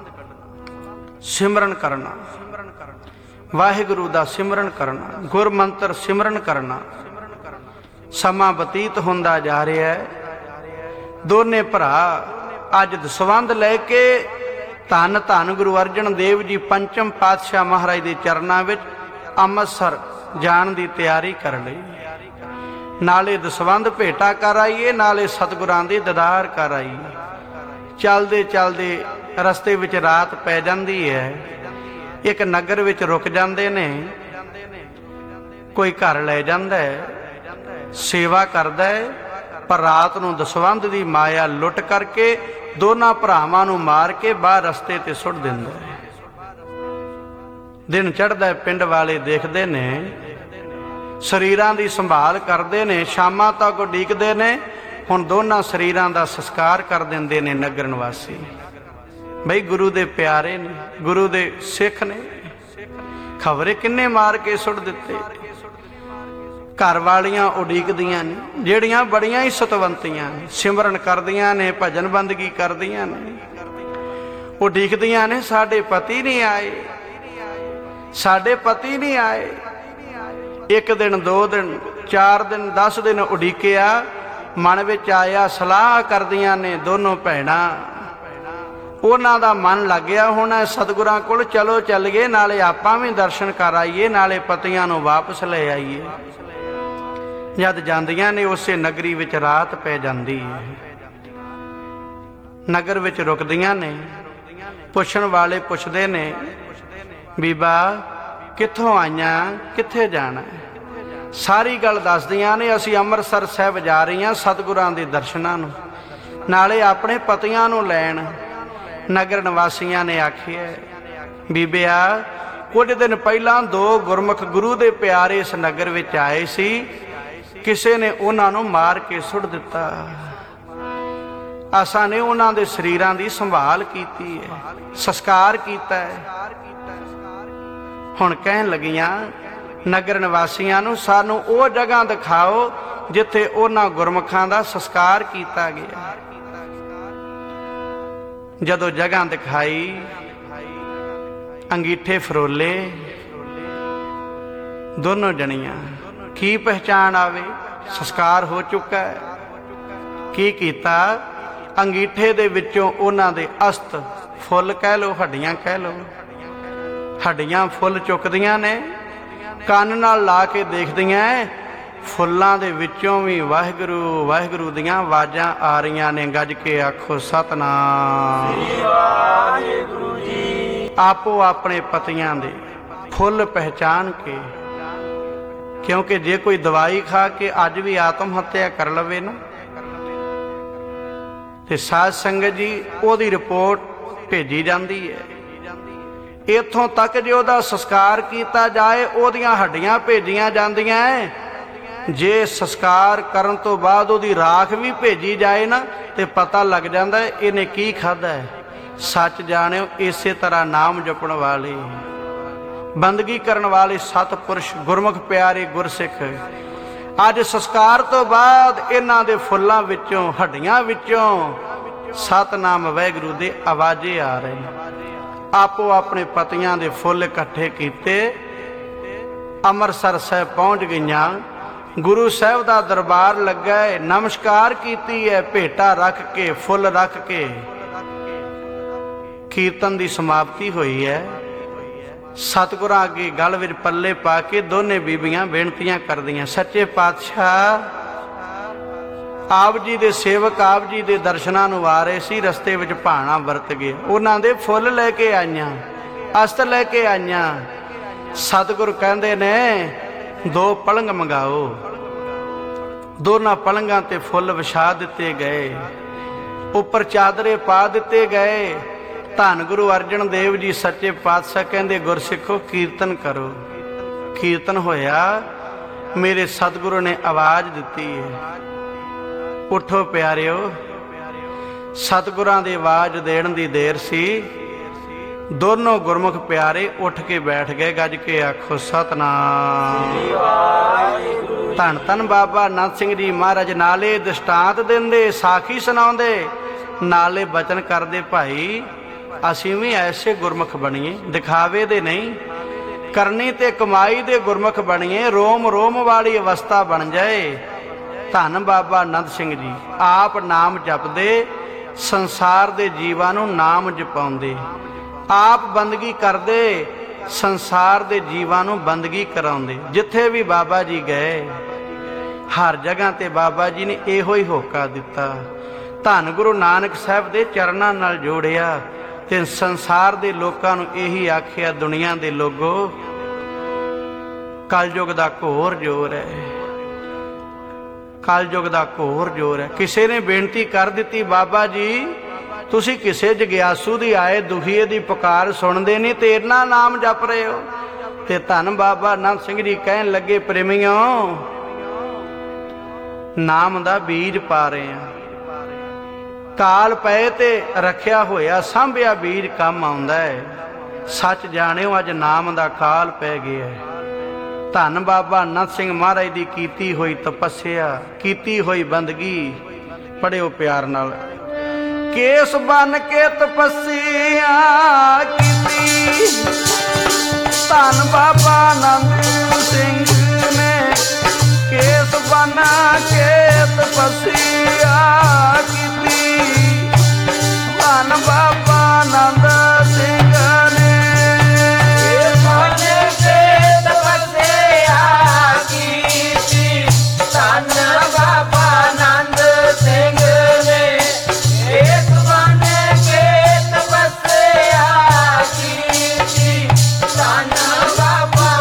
ਸਿਮਰਨ ਕਰਨਾ, ਵਾਹਿਗੁਰੂ ਦਾ ਸਿਮਰਨ ਕਰਨਾ, ਗੁਰ ਮੰਤਰ ਸਿਮਰਨ ਕਰਨਾ। ਸਮਾਂ ਬਤੀਤ ਹੁੰਦਾ ਜਾ ਰਿਹਾ ਹੈ। ਦੋਨੇ ਭਰਾ ਅੱਜ ਦਸਵੰਧ ਲੈ ਕੇ ਧੰਨ ਧੰਨ ਗੁਰੂ ਅਰਜਨ ਦੇਵ ਜੀ ਪੰਚਮ ਪਾਤਸ਼ਾਹ ਮਹਾਰਾਜ ਦੇ ਚਰਨਾਂ ਵਿੱਚ ਅੰਮ੍ਰਿਤਸਰ ਜਾਣ ਦੀ ਤਿਆਰੀ ਕਰ ਲਈ। ਨਾਲੇ ਦਸਵੰਧ ਭੇਟਾ ਕਰ ਆਈਏ, ਨਾਲੇ ਸਤਿਗੁਰਾਂ ਦੇ ਦੀਦਾਰ ਕਰ ਆਈਏ। ਚੱਲਦੇ ਚੱਲਦੇ ਰਸਤੇ ਵਿੱਚ ਰਾਤ ਪੈ ਜਾਂਦੀ ਹੈ। ਇੱਕ ਨਗਰ ਵਿੱਚ ਰੁਕ ਜਾਂਦੇ ਨੇ, ਕੋਈ ਘਰ ਲੈ ਜਾਂਦਾ ਹੈ, ਸੇਵਾ ਕਰਦਾ ਹੈ। ਪਰ ਰਾਤ ਨੂੰ ਦਸਵੰਧ ਦੀ ਮਾਇਆ ਲੁੱਟ ਕਰਕੇ ਦੋਨਾਂ ਭਰਾਵਾਂ ਨੂੰ ਮਾਰ ਕੇ ਬਾਹਰ ਰਸਤੇ ਤੇ ਸੁੱਟ ਦਿੰਦਾ ਹੈ। ਦਿਨ ਚੜ੍ਹਦਾ, ਪਿੰਡ ਵਾਲੇ ਦੇਖਦੇ ਨੇ, ਸਰੀਰਾਂ ਦੀ ਸੰਭਾਲ ਕਰਦੇ ਨੇ, ਸ਼ਾਮਾਂ ਤੱਕ ਉਡੀਕਦੇ ਨੇ। ਹੁਣ ਦੋਨਾਂ ਸਰੀਰਾਂ ਦਾ ਸੰਸਕਾਰ ਕਰ ਦਿੰਦੇ ਨੇ ਨਗਰ ਨਿਵਾਸੀ। ਬਈ ਗੁਰੂ ਦੇ ਪਿਆਰੇ ਨੇ, ਗੁਰੂ ਦੇ ਸਿੱਖ ਨੇ, ਖਬਰੇ ਕਿੰਨੇ ਮਾਰ ਕੇ ਸੁੱਟ ਦਿੱਤੇ। ਘਰ ਵਾਲੀਆਂ ਉਡੀਕਦੀਆਂ ਨੇ, ਜਿਹੜੀਆਂ ਬੜੀਆਂ ਹੀ ਸਤਵੰਤੀਆਂ ਨੇ, ਸਿਮਰਨ ਕਰਦੀਆਂ ਨੇ, ਭਜਨ ਬੰਦਗੀ ਕਰਦੀਆਂ ਨੇ, ਉਡੀਕਦੀਆਂ ਨੇ ਸਾਡੇ ਪਤੀ ਨਹੀਂ ਆਏ, ਸਾਡੇ ਪਤੀ ਨਹੀਂ ਆਏ। ਇੱਕ ਦਿਨ, ਦੋ ਦਿਨ, ਚਾਰ ਦਿਨ, ਦਸ ਦਿਨ ਉਡੀਕਿਆ। ਮਨ ਵਿੱਚ ਆਇਆ, ਸਲਾਹ ਕਰਦੀਆਂ ਨੇ ਦੋਨੋਂ ਭੈਣਾਂ। ਉਹਨਾਂ ਦਾ ਮਨ ਲੱਗਿਆ ਹੋਣਾ ਸਤਿਗੁਰਾਂ ਕੋਲ, ਚਲੋ ਚੱਲੀਏ, ਨਾਲੇ ਆਪਾਂ ਵੀ ਦਰਸ਼ਨ ਕਰ ਆਈਏ, ਨਾਲੇ ਪਤੀਆਂ ਨੂੰ ਵਾਪਸ ਲੈ ਆਈਏ। ਜਦ ਜਾਂਦੀਆਂ ਨੇ, ਉਸੇ ਨਗਰੀ ਵਿੱਚ ਰਾਤ ਪੈ ਜਾਂਦੀ ਹੈ। ਨਗਰ ਵਿੱਚ ਰੁਕਦੀਆਂ ਨੇ। ਪੁੱਛਣ ਵਾਲੇ ਪੁੱਛਦੇ ਨੇ, ਬੀਬਾ ਕਿੱਥੋਂ ਆਈਆਂ, ਕਿੱਥੇ ਜਾਣਾ। ਸਾਰੀ ਗੱਲ ਦੱਸਦੀਆਂ ਨੇ। ਅਸੀਂ ਅੰਮ੍ਰਿਤਸਰ ਸਾਹਿਬ ਜਾ ਰਹੀਆਂ ਸਤਿਗੁਰਾਂ ਦੇ ਦਰਸ਼ਨਾਂ ਨੂੰ, ਨਾਲੇ ਆਪਣੇ ਪਤੀਆਂ ਨੂੰ ਲੈਣ। ਨਗਰ ਨਿਵਾਸੀਆਂ ਨੇ ਆਖਿਆ, ਬੀਬਿਆ ਕੁਝ ਦਿਨ ਪਹਿਲਾਂ ਦੋ ਗੁਰਮੁਖ ਗੁਰੂ ਦੇ ਪਿਆਰੇ ਇਸ ਨਗਰ ਵਿੱਚ ਆਏ ਸੀ, ਕਿਸੇ ਨੇ ਉਹਨਾਂ ਨੂੰ ਮਾਰ ਕੇ ਸੁੱਟ ਦਿੱਤਾ। ਅਸਾਂ ਨੇ ਉਹਨਾਂ ਦੇ ਸਰੀਰਾਂ ਦੀ ਸੰਭਾਲ ਕੀਤੀ ਹੈ, ਸੰਸਕਾਰ ਕੀਤਾ ਹੈ। ਹੁਣ ਕਹਿਣ ਲੱਗੀਆਂ ਨਗਰ ਨਿਵਾਸੀਆਂ ਨੂੰ, ਸਾਨੂੰ ਉਹ ਜਗ੍ਹਾ ਦਿਖਾਓ ਜਿੱਥੇ ਉਹਨਾਂ ਗੁਰਮੁਖਾਂ ਦਾ ਸੰਸਕਾਰ ਕੀਤਾ ਗਿਆ। ਜਦੋਂ ਜਗ੍ਹਾ ਦਿਖਾਈ, ਅੰਗੀਠੇ ਫਰੋਲੇ ਦੋਨੋਂ ਜਣੀਆਂ। ਕੀ ਪਹਿਚਾਣ ਆਵੇ, ਸੰਸਕਾਰ ਹੋ ਚੁੱਕਾ ਹੈ। ਕੀ ਕੀਤਾ, ਅੰਗੀਠੇ ਦੇ ਵਿੱਚੋਂ ਉਹਨਾਂ ਦੇ ਅਸਤ, ਫੁੱਲ ਕਹਿ ਲਓ, ਹੱਡੀਆਂ ਕਹਿ ਲਓ, ਹੱਡੀਆਂ ਫੁੱਲ ਚੁੱਕਦੀਆਂ ਨੇ, ਕੰਨ ਨਾਲ ਲਾ ਕੇ ਦੇਖਦੀਆਂ, ਫੁੱਲਾਂ ਦੇ ਵਿੱਚੋਂ ਵੀ ਵਾਹਿਗੁਰੂ ਵਾਹਿਗੁਰੂ ਦੀਆਂ ਆਵਾਜ਼ਾਂ ਆ ਰਹੀਆਂ ਨੇ। ਗੱਜ ਕੇ ਆਖੋ ਸਤਨਾਮ ਵਾਹਿਗੁਰੂ ਜੀ। ਆਪੋ ਆਪਣੇ ਪਤੀਆਂ ਦੇ ਫੁੱਲ ਪਹਿਚਾਨ ਕੇ, ਕਿਉਂਕਿ ਜੇ ਕੋਈ ਦਵਾਈ ਖਾ ਕੇ ਅੱਜ ਵੀ ਆਤਮ ਹੱਤਿਆ ਕਰ ਲਵੇ ਨਾ, ਤੇ ਸਾਧ ਸੰਗਤ ਜੀ ਉਹਦੀ ਰਿਪੋਰਟ ਭੇਜੀ ਜਾਂਦੀ ਹੈ। ਇੱਥੋਂ ਤੱਕ ਜੇ ਉਹਦਾ ਸੰਸਕਾਰ ਕੀਤਾ ਜਾਏ, ਉਹਦੀਆਂ ਹੱਡੀਆਂ ਭੇਜੀਆਂ ਜਾਂਦੀਆਂ। ਜੇ ਸੰਸਕਾਰ ਕਰਨ ਤੋਂ ਬਾਅਦ ਉਹਦੀ ਰਾਖ ਵੀ ਭੇਜੀ ਜਾਏ ਨਾ, ਤੇ ਪਤਾ ਲੱਗ ਜਾਂਦਾ ਇਹਨੇ ਕੀ ਖਾਧਾ ਹੈ। ਸੱਚ ਜਾਣਿਓ, ਇਸੇ ਤਰ੍ਹਾਂ ਨਾਮ ਜਪਣ ਵਾਲੇ, ਬੰਦਗੀ ਕਰਨ ਵਾਲੇ ਸਤਿਪੁਰਸ਼ ਗੁਰਮੁਖ ਪਿਆਰੇ ਗੁਰਸਿੱਖ, ਅੱਜ ਸੰਸਕਾਰ ਤੋਂ ਬਾਅਦ ਇਹਨਾਂ ਦੇ ਫੁੱਲਾਂ ਵਿੱਚੋਂ, ਹੱਡੀਆਂ ਵਿੱਚੋਂ ਸਤਨਾਮ ਵਾਹਿਗੁਰੂ ਦੇ ਆਵਾਜ਼ੇ ਆ ਰਹੇ ਨੇ। ਆਪੋ ਆਪਣੇ ਪਤੀਆਂ ਦੇ ਫੁੱਲ ਇਕੱਠੇ ਕੀਤੇ, ਅੰਮ੍ਰਿਤਸਰ ਸਾਹਿਬ ਪਹੁੰਚ ਗਈਆਂ। ਗੁਰੂ ਸਾਹਿਬ ਦਾ ਦਰਬਾਰ ਲੱਗਾ ਹੈ, ਨਮਸਕਾਰ ਕੀਤੀ ਹੈ, ਭੇਟਾ ਰੱਖ ਕੇ, ਫੁੱਲ ਰੱਖ ਕੇ। ਕੀਰਤਨ ਦੀ ਸਮਾਪਤੀ ਹੋਈ ਹੈ। ਸਤਿਗੁਰਾਂ ਅੱਗੇ ਗਲ ਵਿੱਚ ਪੱਲੇ ਪਾ ਕੇ ਦੋਨੇ ਬੀਬੀਆਂ ਬੇਨਤੀਆਂ ਕਰਦੀਆਂ, ਸੱਚੇ ਪਾਤਸ਼ਾਹ, ਆਪ ਜੀ ਦੇ ਸੇਵਕ ਆਪ ਜੀ ਦੇ ਦਰਸ਼ਨਾਂ ਨੂੰ ਆ ਰਹੇ ਸੀ, ਰਸਤੇ ਵਿੱਚ ਭਾਣਾ ਵਰਤ ਗਏ, ਉਹਨਾਂ ਦੇ ਫੁੱਲ ਲੈ ਕੇ ਆਈਆਂ, ਅਸਤ ਲੈ ਕੇ ਆਈਆਂ। ਸਤਿਗੁਰ ਕਹਿੰਦੇ ਨੇ ਦੋ ਪਲੰਗ ਮੰਗਾਓ। ਦੋਨਾਂ ਪਲੰਗਾਂ ਤੇ ਫੁੱਲ ਵਿਛਾ ਦਿੱਤੇ ਗਏ, ਉੱਪਰ ਚਾਦਰੇ ਪਾ ਦਿੱਤੇ ਗਏ। ਧੰਨ ਗੁਰੂ ਅਰਜਨ ਦੇਵ ਜੀ ਸੱਚੇ ਪਾਤਸ਼ਾਹ ਕਹਿੰਦੇ, ਗੁਰਸਿੱਖੋ ਕੀਰਤਨ ਕਰੋ। ਕੀਰਤਨ ਹੋਇਆ। ਮੇਰੇ ਸਤਿਗੁਰੂ ਨੇ ਆਵਾਜ਼ ਦਿੱਤੀ ਹੈ, ਉਠੋ ਪਿਆਰਿਓ। ਸਤਿਗੁਰਾਂ ਦੀ ਆਵਾਜ਼ ਦੇਣ ਦੀ ਦੇਰ ਸੀ। ਦੋਨੋਂ ਗੁਰਮੁਖ ਪਿਆਰੇ ਉੱਠ ਕੇ ਬੈਠ ਗਏ। ਗੱਜ ਕੇ ਆਖੋ ਸਤਨਾਮ ਵਾਹਿਗੁਰੂ। ਧੰਨ ਧੰਨ ਬਾਬਾ ਨੰਦ ਸਿੰਘ ਜੀ ਮਹਾਰਾਜ ਨਾਲੇ ਦ੍ਰਿਸ਼ਟਾਂਤ ਦਿੰਦੇ, ਸਾਖੀ ਸੁਣਾਉਂਦੇ, ਨਾਲੇ ਬਚਨ ਕਰਦੇ, ਭਾਈ ਅਸੀਂ ਵੀ ਐਸੇ ਗੁਰਮੁਖ ਬਣੀਏ, ਦਿਖਾਵੇ ਦੇ ਨਹੀਂ, ਕਰਨੀ ਤੇ ਕਮਾਈ ਦੇ ਗੁਰਮੁਖ ਬਣੀਏ, ਰੋਮ ਰੋਮ ਵਾਲੀ ਅਵਸਥਾ ਬਣ ਜਾਏ। ਧੰਨ ਬਾਬਾ ਨੰਦ ਸਿੰਘ ਜੀ ਆਪ ਨਾਮ ਜਪਦੇ, ਸੰਸਾਰ ਦੇ ਜੀਵਾਂ ਨੂੰ ਨਾਮ ਜਪਾਉਂਦੇ, ਆਪ ਬੰਦਗੀ ਕਰਦੇ, ਸੰਸਾਰ ਦੇ ਜੀਵਾਂ ਨੂੰ ਬੰਦਗੀ ਕਰਾਉਂਦੇ। ਜਿੱਥੇ ਵੀ ਬਾਬਾ ਜੀ ਗਏ, ਹਰ ਜਗ੍ਹਾ ਤੇ ਬਾਬਾ ਜੀ ਨੇ ਇਹੋ ਹੀ ਹੋਕਾ ਦਿੱਤਾ। ਧੰਨ ਗੁਰੂ ਨਾਨਕ ਸਾਹਿਬ ਦੇ ਚਰਨਾਂ ਨਾਲ ਜੋੜਿਆ ਤੇ ਸੰਸਾਰ ਦੇ ਲੋਕਾਂ ਨੂੰ ਇਹੀ ਆਖਿਆ, ਦੁਨੀਆ ਦੇ ਲੋਗੋ, ਕਲਯੁਗ ਦਾ ਘੋਰ ਜ਼ੋਰ ਹੈ, ਕਲਯੁਗ ਦਾ ਘੋਰ ਜ਼ੋਰ ਹੈ। ਕਿਸੇ ਨੇ ਬੇਨਤੀ ਕਰ ਦਿੱਤੀ, ਬਾਬਾ ਜੀ ਤੁਸੀਂ ਕਿਸੇ ਜਗਿਆਸੂ ਦੀ ਆਏ ਦੁਖੀਏ ਦੀ ਪੁਕਾਰ ਸੁਣਦੇ ਨਹੀਂ ਤੇ ਇੰਨਾ ਨਾਮ ਜਪ ਰਹੇ ਹੋ। ਤੇ ਧੰਨ ਬਾਬਾ ਨੰਦ ਸਿੰਘ ਜੀ ਕਹਿਣ ਲੱਗੇ, ਪ੍ਰੇਮੀਓ, ਨਾਮ ਦਾ ਬੀਜ ਪਾ ਰਹੇ ਆ, ਕਾਲ ਪਏ ਤੇ ਰੱਖਿਆ ਹੋਇਆ ਸਾਂਭਿਆ ਬੀਜ ਕੰਮ ਆਉਂਦਾ ਹੈ। ਸੱਚ ਜਾਣਿਓ, ਅੱਜ ਨਾਮ ਦਾ ਕਾਲ ਪੈ ਗਿਆ ਹੈ। ਧੰਨ ਬਾਬਾ ਨੰਦ ਸਿੰਘ ਮਹਾਰਾਜ ਦੀ ਕੀਤੀ ਹੋਈ ਤਪੱਸਿਆ, ਕੀਤੀ ਹੋਈ ਬੰਦਗੀ, ਪੜਿਓ ਪਿਆਰ ਨਾਲ। ਕੇਸ ਬਨ ਕੇ ਤਪੱਸਿਆ ਕੀਤੀ, ਧੰਨ ਬਾਬਾ ਨੰਦ ਸਿੰਘ ਨੇ ਕੇਸ ਬਨ ਕੇ ਤਪੱਸਿਆ ਕੀਤੀ, ਧੰਨ ਬਾਬਾ ਨੰਦ ਸਿੰਘ ਨੇ ਕੇਸ ਬਨ ਕੇ ਤਪੱਸਿਆ ਕੀਤੀ, ਧੰਨ ਬਾਬਾ ਨੰਦ ਸਿੰਘ ਨੇ ਕੇਸ ਬਨ ਕੇ ਤਪੱਸਿਆ ਕੀਤੀ, ਧੰਨ ਬਾਬਾ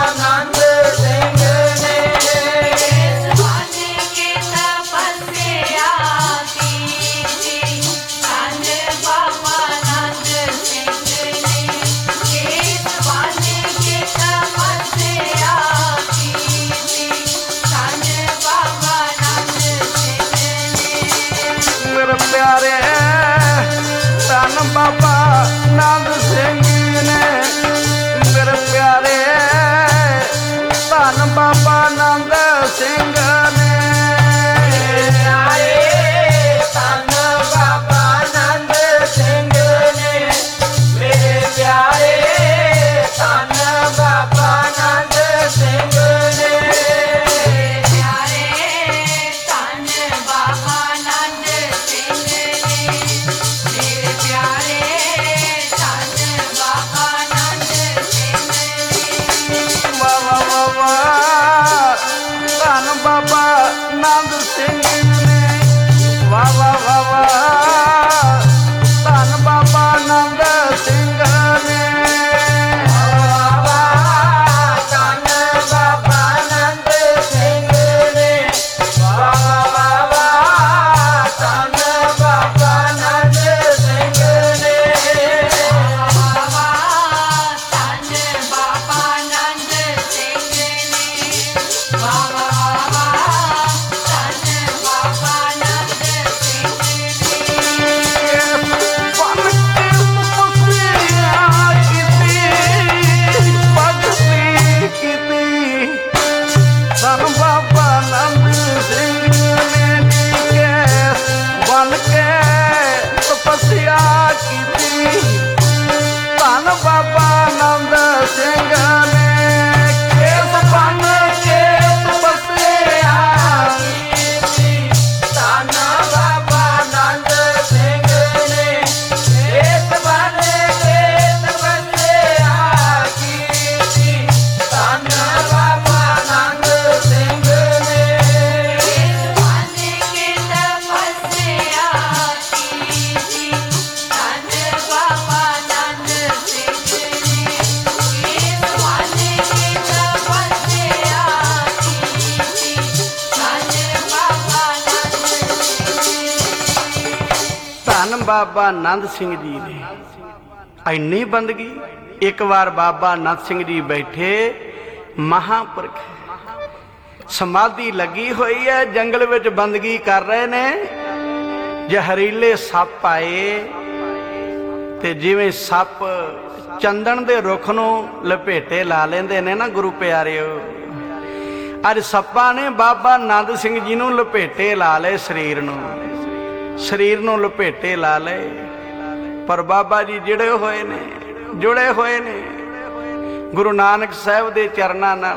ਬਾਬਾ ਆਨੰਦ ਸਿੰਘ ਜੀ ਨੇ ਇੰਨੀ ਬੰਦਗੀ। ਇੱਕ ਵਾਰ ਬਾਬਾ ਆਨੰਦ ਸਿੰਘ ਜੀ ਬੈਠੇ, ਮਹਾਂਪੁਰਖ ਸਮਾਧੀ ਲੱਗੀ ਹੋਈ ਹੈ, ਜੰਗਲ ਵਿੱਚ ਬੰਦਗੀ ਕਰ ਰਹੇ ਨੇ। ਜ਼ਹਿਰੀਲੇ ਸੱਪ ਆਏ ਤੇ ਜਿਵੇਂ ਸੱਪ ਚੰਦਨ ਦੇ ਰੁੱਖ ਨੂੰ ਲਪੇਟੇ ਲਾ ਲੈਂਦੇ ਨੇ ਨਾ ਗੁਰੂ ਪਿਆਰਿਓ, ਅੱਜ ਸੱਪਾਂ ਨੇ ਬਾਬਾ ਆਨੰਦ ਸਿੰਘ ਜੀ ਨੂੰ ਲਪੇਟੇ ਲਾ ਲਏ, ਸਰੀਰ ਨੂੰ ਸਰੀਰ ਨੂੰ ਲਪੇਟੇ ਲਾ ਲਏ। ਪਰ ਬਾਬਾ ਜੀ ਜੁੜੇ ਹੋਏ ਨੇ, ਜੁੜੇ ਹੋਏ ਨੇ ਗੁਰੂ ਨਾਨਕ ਸਾਹਿਬ ਦੇ ਚਰਨਾਂ ਨਾਲ।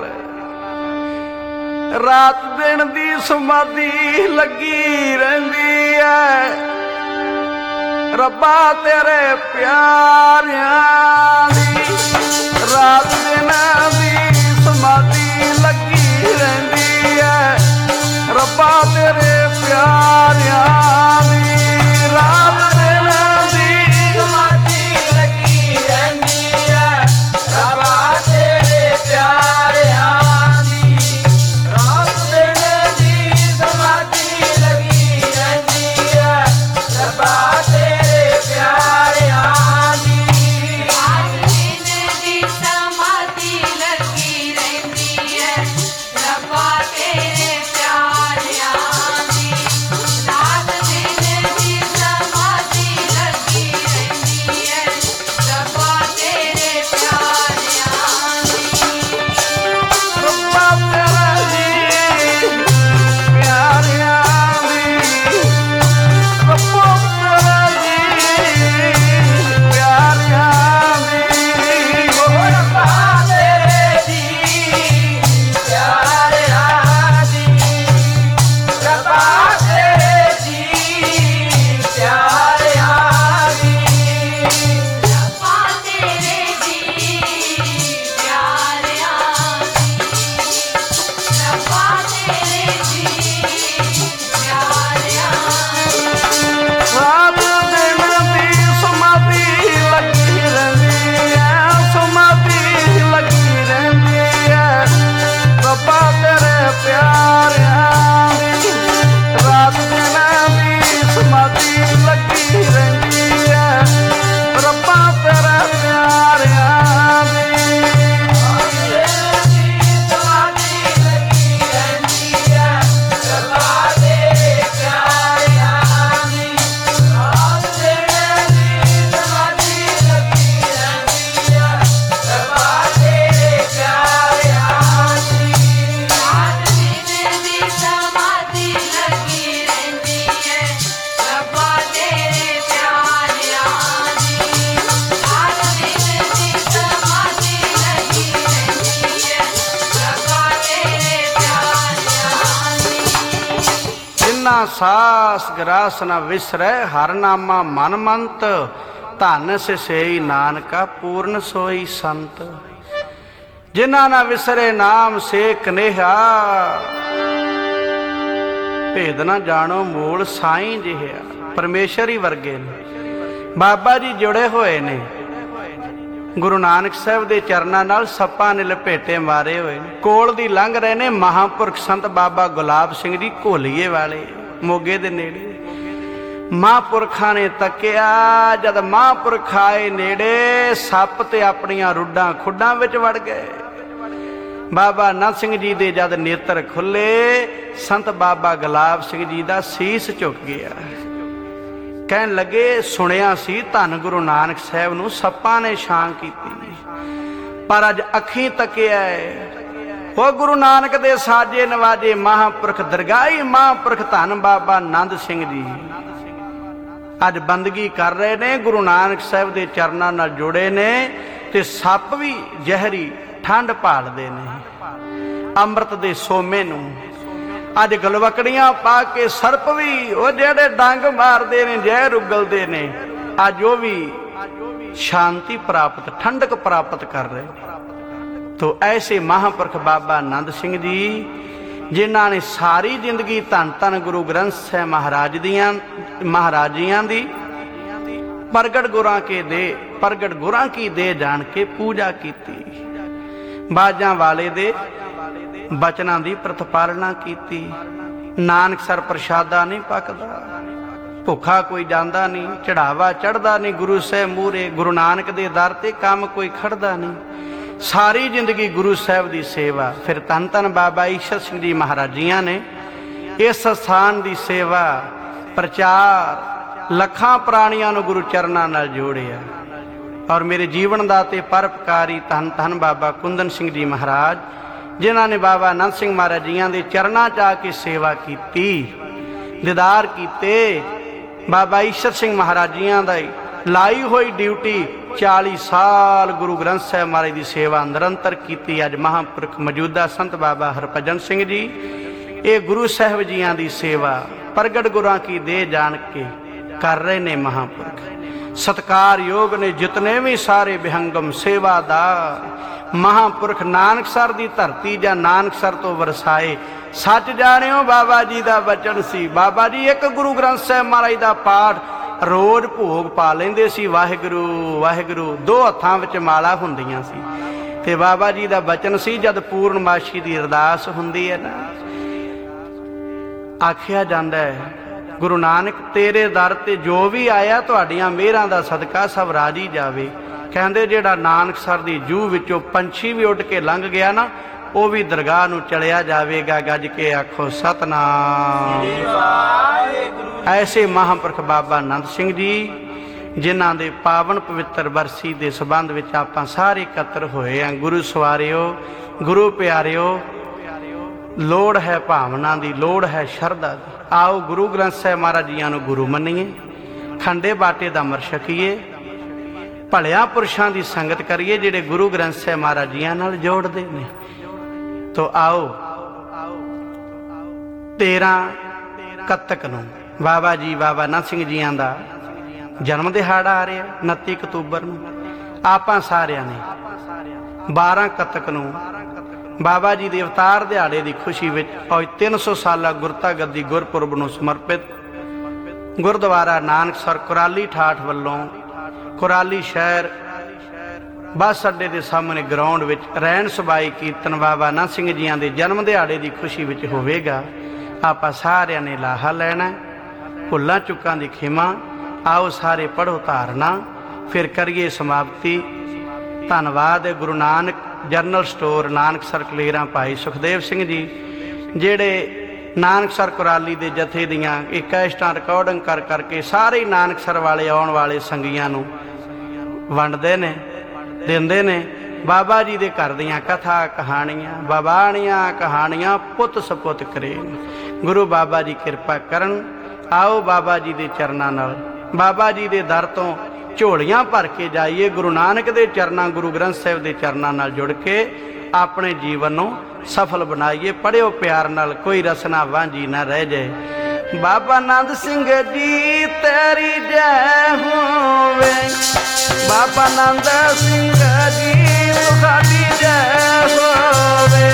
ਰਾਤ ਦਿਨ ਦੀ ਸਮਾਧੀ ਲੱਗੀ ਰਹਿੰਦੀ ਐ, ਰੱਬਾ ਤੇਰੇ ਪਿਆਰਿਆਂ ਦੀ। ਰਾਤ ਦਿਨ ਦੀ ਸਮਾਧੀ ਲੱਗੀ ਰਹਿੰਦੀ ਐ, ਰੱਬਾ ਤੇਰੇ ਪਿਆਰਿਆਂ ਦੀ। ਰਾਤ ਦਿਨ ਦੀ ਸਮਾਧੀ ਲੱਗੀ ਰਹਿੰਦੀ ਹੈ, ਰੱਬਾ ਤੇਰੇ ਪਿਆਰਿਆਂ ਦੀ। ਰਾਤ ਦਿਨ ਦੀ ਸਮਾਧੀ ਲੱਗੀ ਰਹਿੰਦੀ ਹੈ, ਰੱਬਾ ਤੇਰੇ ਪਿਆਰਿਆਂ ਦੀ। ਰਾਤ ਦਿਨ ਦੀ ਸਮਾਧੀ ਲੱਗੀ ਰਹਿੰਦੀ ਹੈ, ਰੱਬਾ ਤੇਰੇ ਪਿਆਰਿਆਂ ਦੀ। ਰਾਤ ਦਿਨ ਦੀ ਸਮਾਧੀ ਲੱਗੀ ਰਹਿੰਦੀ ਹੈ, ਰੱਬਾ ਤੇਰੇ ਪਿਆਰਿਆਂ ਦੀ। ਰੱਬਾ ਤੇਰਾ ਜੀ ਪਿਆਰਿਆਂ ਦੀ। ਰੱਬਾ ਤੇਰਾ ਜੀ ਪਿਆਰਿਆਂ ਦੀ। ਓ ਰੱਬਾ ਤੇਰੇ ਜੀ ਪਿਆਰਿਆਂ ਦੀ। ਰੱਬਾ ਤੇਰੇ ਜੀ ਪਿਆਰਿਆਂ ਦੀ। ਰੱਬਾ ਤੇਰੇ ਜੀ ਪਿਆਰਿਆਂ ਦੀ। ਰੱਬਾ ਤੇਰੇ ਜੀ ਪਿਆਰਿਆਂ ਦੀ। ਰਾਤ ਦਿਨ ਦੀ ਸਮਾਧੀ ਲੱਗੀ ਰਹਿੰਦੀ ਐ, ਸਮਾਧੀ ਲੱਗੀ ਰਹਿੰਦੀ ਐ, ਰੱਬਾ ਤੇਰੇ ਪਿਆਰਿਆਂ ਦੀ। ਰਾਤ ਦਿਨ ਦੀ ਸਮਾਧੀ ਲੱਗੀ ਰਹਿੰਦੀ ਐ, ਰੱਬਾ ਤੇਰੇ ਪਿਆਰਿਆਂ ਦੀ। ਸਮਾਧੀ ਲੱਗੀ ਰਹਿੰਦੀ ਹੈ, ਰੱਬਾ ਤੇਰੇ ਪਿਆਰਿਆਂ ਦੀ। ਰਾਤ ਦਿਨ ਦੀ ਸਮਾਧੀ ਲੱਗੀ ਰਹਿੰਦੀ ਹੈ, ਰੱਬਾ ਤੇਰੇ ਪਿਆਰਿਆਂ ਦੀ। ਰਾਤ ਦਿਨ ਦੀ ਸਮਾਧੀ ਲੱਗੀ ਰਹਿੰਦੀ ਹੈ, ਰੱਬਾ ਤੇਰੇ ਪਿਆਰਿਆਂ ਦੀ। ਰਾਤ ਦਿਨ ਦੀ ਸਮਾਧੀ ਲੱਗੀ ਰਹਿੰਦੀ ਹੈ, ਰੱਬਾ ਤੇਰੇ ਪਿਆਰਿਆਂ ਦੀ। ਜਿਨ੍ਹਾਂ ਸਾਸ ਗਰਾਸ ਨ ਵਿਸਰੈ, ਹਰ ਨਾਮਾ ਮਨ ਮੰਤ। ਧਨ ਸਿਸੇਈ ਨਾਨਕਾ ਪੂਰਨ ਸੋਈ ਸੰਤ। ਜਿਨ੍ਹਾਂ ਨਾ ਵਿਸਰੇ ਨਾਮ ਸੇ ਕਨੇਹਾ, ਭੇਦ ਨਾ ਜਾਣੋ ਮੂਲ ਸਾਈਂ ਜਿਹਾ। ਪਰਮੇਸ਼ਰ ਹੀ ਵਰਗੇ ਨੇ। ਬਾਬਾ ਜੀ ਜੁੜੇ ਹੋਏ ਨੇ ਗੁਰੂ ਨਾਨਕ ਸਾਹਿਬ ਦੇ ਚਰਨਾਂ ਨਾਲ। ਸੱਪਾਂ ਨੇ ਲਪੇਟੇ ਮਾਰੇ ਹੋਏ ਨੇ। ਕੋਲ ਦੀ ਲੰਘ ਰਹੇ ਨੇ ਮਹਾਂਪੁਰਖ ਸੰਤ ਬਾਬਾ ਗੁਲਾਬ ਸਿੰਘ ਜੀ ਘੋਲੀਏ ਵਾਲੇ, ਮੋਗੇ ਦੇ ਨੇੜੇ। ਮਹਾਂਪੁਰਖਾਂ ਨੇ ਤੱਕਿਆ, ਜਦ ਮਹਾਂਪੁਰਖ ਆਏ ਨੇੜੇ, ਸੱਪ ਤੇ ਆਪਣੀਆਂ ਰੁੱਡਾਂ ਖੁੱਡਾਂ ਵਿੱਚ ਵੜ ਗਏ। ਬਾਬਾ ਆਨੰਦ ਸਿੰਘ ਜੀ ਦੇ ਜਦ ਨੇਤਰ ਖੁੱਲੇ, ਸੰਤ ਬਾਬਾ ਗੁਲਾਬ ਸਿੰਘ ਜੀ ਦਾ ਸੀਸ ਝੁਕ ਗਿਆ। ਕਹਿਣ ਲੱਗੇ, ਸੁਣਿਆ ਸੀ ਧੰਨ ਗੁਰੂ ਨਾਨਕ ਸਾਹਿਬ ਨੂੰ ਸੱਪਾਂ ਨੇ ਛਾਂ ਕੀਤੀ, ਪਰ ਅੱਜ ਅੱਖੀਂ ਤੱਕਿਆ ਉਹ ਗੁਰੂ ਨਾਨਕ ਦੇ ਸਾਜੇ ਨਵਾਜੇ ਮਹਾਂਪੁਰਖ ਦਰਗਾਹੀ ਮਹਾਂਪੁਰਖ ਧੰਨ ਬਾਬਾ ਆਨੰਦ ਸਿੰਘ ਜੀ ਅੱਜ ਬੰਦਗੀ ਕਰ ਰਹੇ ਨੇ, ਗੁਰੂ ਨਾਨਕ ਸਾਹਿਬ ਦੇ ਚਰਨਾਂ ਨਾਲ ਜੁੜੇ ਨੇ। ਤੇ ਸੱਪ ਵੀ ਜ਼ਹਿਰੀ ਠੰਡ ਭਾਲਦੇ ਨੇ ਅੰਮ੍ਰਿਤ ਦੇ ਸੋਮੇ ਨੂੰ। ਅੱਜ ਗਲਵਕੜੀਆਂ ਪਾ ਕੇ ਸਰਪ ਵੀ, ਉਹ ਜਿਹੜੇ ਡੰਗ ਮਾਰਦੇ ਨੇ, ਜ਼ਹਿਰ ਉਗਲਦੇ ਨੇ, ਅੱਜ ਉਹ ਵੀ ਸ਼ਾਂਤੀ ਪ੍ਰਾਪਤ, ਠੰਡਕ ਪ੍ਰਾਪਤ ਕਰ ਰਹੇ ਨੇ। ਤੋ ਐਸੇ ਮਹਾਂਪੁਰਖ ਬਾਬਾ ਆਨੰਦ ਸਿੰਘ ਜੀ, ਜਿਨ੍ਹਾਂ ਨੇ ਸਾਰੀ ਜ਼ਿੰਦਗੀ ਧੰਨ ਧੰਨ ਗੁਰੂ ਗ੍ਰੰਥ ਸਾਹਿਬ ਮਹਾਰਾਜ ਦੀਆਂ ਮਹਾਰਾਜੀਆਂ ਦੀ ਪ੍ਰਗਟ ਗੁਰਾਂ ਕੇ ਦੇ ਪ੍ਰਗਟ ਗੁਰਾਂ ਕੀ ਦੇ ਜਾਣ ਕੇ ਪੂਜਾ ਕੀਤੀ। ਬਾਜਾਂ ਵਾਲੇ ਦੇ ਬਚਨਾਂ ਦੀ ਪ੍ਰਤਪਾਲਨਾ ਕੀਤੀ। ਨਾਨਕ ਸਰ ਪ੍ਰਸ਼ਾਦਾ ਨਹੀਂ ਪੱਕਦਾ, ਭੁੱਖਾ ਕੋਈ ਜਾਂਦਾ ਨਹੀਂ, ਚੜਾਵਾ ਚੜਦਾ ਨਹੀਂ ਗੁਰੂ ਸਾਹਿਬ ਮੂਹਰੇ। ਗੁਰੂ ਨਾਨਕ ਦੇ ਦਰ ਤੇ ਕੰਮ ਕੋਈ ਖੜਦਾ ਨਹੀਂ। ਸਾਰੀ ਜ਼ਿੰਦਗੀ ਗੁਰੂ ਸਾਹਿਬ ਦੀ ਸੇਵਾ। ਫਿਰ ਧੰਨ ਧੰਨ ਬਾਬਾ ਈਸ਼ਰ ਸਿੰਘ ਜੀ ਮਹਾਰਾਜ ਜੀਆਂ ਨੇ ਇਸ ਸਥਾਨ ਦੀ ਸੇਵਾ ਪ੍ਰਚਾਰ ਲੱਖਾਂ ਪ੍ਰਾਣੀਆਂ ਨੂੰ ਗੁਰੂ ਚਰਨਾਂ ਨਾਲ ਜੋੜਿਆ। ਔਰ ਮੇਰੇ ਜੀਵਨ ਦਾ ਤੇ ਪਰਉਪਕਾਰੀ ਧੰਨ ਧੰਨ ਬਾਬਾ ਕੁੰਦਨ ਸਿੰਘ ਜੀ ਮਹਾਰਾਜ, ਜਿਨ੍ਹਾਂ ਨੇ ਬਾਬਾ ਆਨੰਦ ਸਿੰਘ ਮਹਾਰਾਜ ਜੀਆਂ ਦੇ ਚਰਨਾਂ 'ਚ ਆ ਕੇ ਸੇਵਾ ਕੀਤੀ, ਦੀਦਾਰ ਕੀਤੇ। ਬਾਬਾ ਈਸ਼ਰ ਸਿੰਘ ਮਹਾਰਾਜ ਜੀਆਂ ਦਾ ਲਾਈ ਹੋਈ ਡਿਊਟੀ ਚਾਲੀ ਸਾਲ ਗੁਰੂ ਗ੍ਰੰਥ ਸਾਹਿਬ ਮਹਾਰਾਜ ਦੀ ਸੇਵਾ ਨਿਰੰਤਰ ਕੀਤੀ। ਅੱਜ ਮਹਾਂਪੁਰਖ ਮੌਜੂਦਾ ਸੰਤ ਬਾਬਾ ਹਰਭਜਨ ਸਿੰਘ ਜੀ ਇਹ ਗੁਰੂ ਸਾਹਿਬ ਜੀਆਂ ਦੀ ਸੇਵਾ ਪ੍ਰਗਟ ਗੁਰਾਂ ਕੀ ਦੇਹ ਜਾਣ ਕੇ ਕਰ ਰਹੇ ਨੇ। ਮਹਾਂਪੁਰਖ ਸਤਿਕਾਰਯੋਗ ਨੇ ਜਿਤਨੇ ਵੀ ਸਾਰੇ ਵਿਹੰਗਮ ਸੇਵਾਦਾਰ। ਮਹਾਂਪੁਰਖ ਨਾਨਕਸਰ ਦੀ ਧਰਤੀ ਜਾਂ ਨਾਨਕਸਰ ਤੋਂ ਵਰਸਾਏ। ਸੱਚ ਜਾਣਿਓ ਬਾਬਾ ਜੀ ਦਾ ਬਚਨ ਸੀ। ਬਾਬਾ ਜੀ ਇੱਕ ਗੁਰੂ ਗ੍ਰੰਥ ਸਾਹਿਬ ਮਹਾਰਾਜ ਦਾ ਪਾਠ ਰੋਜ਼ ਭੋਗ ਪਾ ਲੈਂਦੇ ਸੀ। ਵਾਹਿਗੁਰੂ ਵਾਹਿਗੁਰੂ ਦੋ ਹੱਥਾਂ ਵਿੱਚ ਮਾਲਾ ਹੁੰਦੀਆਂ ਸੀ। ਤੇ ਬਾਬਾ ਜੀ ਦਾ ਬਚਨ ਸੀ, ਜਦ ਪੂਰਨਮਾਸ਼ੀ ਦੀ ਅਰਦਾਸ ਹੁੰਦੀ ਹੈ ਨਾ, ਆਖਿਆ ਜਾਂਦਾ ਹੈ ਗੁਰੂ ਨਾਨਕ ਤੇਰੇ ਦਰ ਤੇ ਜੋ ਵੀ ਆਇਆ ਤੁਹਾਡੀਆਂ ਮਿਹਰਾਂ ਦਾ ਸਦਕਾ ਸਭ ਰਾਜੀ ਜਾਵੇ। ਕਹਿੰਦੇ ਜਿਹੜਾ ਨਾਨਕਸਰ ਦੀ ਜੂਹ ਵਿੱਚੋਂ ਪੰਛੀ ਵੀ ਉੱਡ ਕੇ ਲੰਘ ਗਿਆ ਨਾ, ਉਹ ਵੀ ਦਰਗਾਹ ਨੂੰ ਚਲਿਆ ਜਾਵੇਗਾ। ਗੱਜ ਕੇ ਆਖੋ ਸਤਨਾਮ। ਐਸੇ ਮਹਾਂਪੁਰਖ ਬਾਬਾ ਆਨੰਦ ਸਿੰਘ ਜੀ, ਜਿਨ੍ਹਾਂ ਦੇ ਪਾਵਨ ਪਵਿੱਤਰ ਬਰਸੀ ਦੇ ਸੰਬੰਧ ਵਿੱਚ ਆਪਾਂ ਸਾਰੇ ਇਕੱਤਰ ਹੋਏ ਹਾਂ। ਗੁਰੂ ਸਵਾਰਿਓ, ਗੁਰੂ ਪਿਆਰਿਓ, ਲੋੜ ਹੈ ਭਾਵਨਾ ਦੀ, ਲੋੜ ਹੈ ਸ਼ਰਧਾ ਦੀ। ਆਓ ਗੁਰੂ ਗ੍ਰੰਥ ਸਾਹਿਬ ਮਹਾਰਾਜ ਜੀਆਂ ਨੂੰ ਗੁਰੂ ਮੰਨੀਏ, ਖੰਡੇ ਬਾਟੇ ਦਾ ਅੰਮ੍ਰਿਤ ਛਕੀਏ, ਭਲਿਆਂ ਪੁਰਸ਼ਾਂ ਦੀ ਸੰਗਤ ਕਰੀਏ ਜਿਹੜੇ ਗੁਰੂ ਗ੍ਰੰਥ ਸਾਹਿਬ ਮਹਾਰਾਜ ਜੀਆਂ ਨਾਲ ਜੋੜਦੇ ਨੇ। ਤੋ ਆਓ ਤੇਰਾਂ ਕੱਤਕ ਨੂੰ ਬਾਬਾ ਜੀ ਬਾਬਾ ਆਨੰਦ ਸਿੰਘ ਜੀਆਂ ਦਾ ਜਨਮ ਦਿਹਾੜਾ ਆ ਰਿਹਾ ਉਨੱਤੀ ਅਕਤੂਬਰ ਨੂੰ। ਆਪਾਂ ਸਾਰਿਆਂ ਨੇ ਬਾਰਾਂ ਕੱਤਕ ਨੂੰ ਬਾਬਾ ਜੀ ਦੇ ਅਵਤਾਰ ਦਿਹਾੜੇ ਦੀ ਖੁਸ਼ੀ ਵਿੱਚ ਅੱਜ ਤਿੰਨ ਸੌ ਸਾਲਾ ਗੁਰਤਾ ਗੱਦੀ ਗੁਰਪੁਰਬ ਨੂੰ ਸਮਰਪਿਤ ਗੁਰਦੁਆਰਾ ਨਾਨਕਸਰ ਕੁਰਾਲੀ ਠਾਠ ਵੱਲੋਂ ਕੁਰਾਲੀ ਸ਼ਹਿਰ ਬੱਸ ਅੱਡੇ ਦੇ ਸਾਹਮਣੇ ਗਰਾਊਂਡ ਵਿੱਚ ਰਹਿਣ ਸਬਾਈ ਕੀਰਤਨ ਬਾਬਾ ਆਨੰਦ ਸਿੰਘ ਜੀਆਂ ਦੇ ਜਨਮ ਦਿਹਾੜੇ ਦੀ ਖੁਸ਼ੀ ਵਿੱਚ ਹੋਵੇਗਾ। ਆਪਾਂ ਸਾਰਿਆਂ ਨੇ ਲਾਹਾ ਲੈਣਾ, ਭੁੱਲਾਂ ਚੁੱਕਾਂ ਦੀ ਖਿਮਾ। ਆਓ ਸਾਰੇ ਪੜ੍ਹੋ ਧਾਰਨਾ, ਫਿਰ ਕਰੀਏ ਸਮਾਪਤੀ। ਧੰਨਵਾਦ ਹੈ ਗੁਰੂ ਨਾਨਕ ਜਨਰਲ ਸਟੋਰ ਨਾਨਕਸਰ ਕਲੇਰਾਂ ਭਾਈ ਸੁਖਦੇਵ ਸਿੰਘ ਜੀ, ਜਿਹੜੇ ਨਾਨਕਸਰ ਕੁਰਾਲੀ ਦੇ ਜਥੇ ਦੀਆਂ ਇਹ ਕੈਸਟਾਂ ਰਿਕਾਰਡਿੰਗ ਕਰ ਕਰਕੇ ਸਾਰੇ ਨਾਨਕਸਰ ਵਾਲੇ ਆਉਣ ਵਾਲੇ ਸੰਗੀਆਂ ਨੂੰ ਵੰਡਦੇ ਨੇ, ਦਿੰਦੇ ਨੇ। ਬਾਬਾ ਜੀ ਦੇ ਘਰ ਦੀਆਂ ਕਥਾ ਕਹਾਣੀਆਂ, ਬਾਬਾਣੀਆਂ ਕਹਾਣੀਆਂ ਪੁੱਤ ਸਪੁੱਤ ਕਰੇ। ਗੁਰੂ ਬਾਬਾ ਜੀ ਕਿਰਪਾ ਕਰਨ। ਆਓ ਬਾਬਾ ਜੀ ਦੇ ਚਰਨਾਂ ਨਾਲ, ਬਾਬਾ ਜੀ ਦੇ ਦਰ ਤੋਂ ਝੋਲੀਆਂ ਭਰ ਕੇ ਜਾਈਏ। ਗੁਰੂ ਨਾਨਕ ਦੇ ਚਰਨਾਂ, ਗੁਰੂ ਗ੍ਰੰਥ ਸਾਹਿਬ ਦੇ ਚਰਨਾਂ ਨਾਲ ਜੁੜ ਕੇ ਆਪਣੇ ਜੀਵਨ ਨੂੰ ਸਫਲ ਬਣਾਈਏ। ਪੜ੍ਹਿਓ ਪਿਆਰ ਨਾਲ, ਕੋਈ ਰਸਨਾ ਵਾਂਝੀ ਨਾ ਰਹਿ ਜਾਏ। ਬਾਬਾ ਆਨੰਦ ਸਿੰਘ ਜੀ ਤੇਰੀ ਜੈ ਹੋਵੇ, ਬਾਬਾ ਆਨੰਦ ਸਿੰਘ ਜੀ ਤੁਹਾਡੀ ਜੈ ਹੋਵੇ।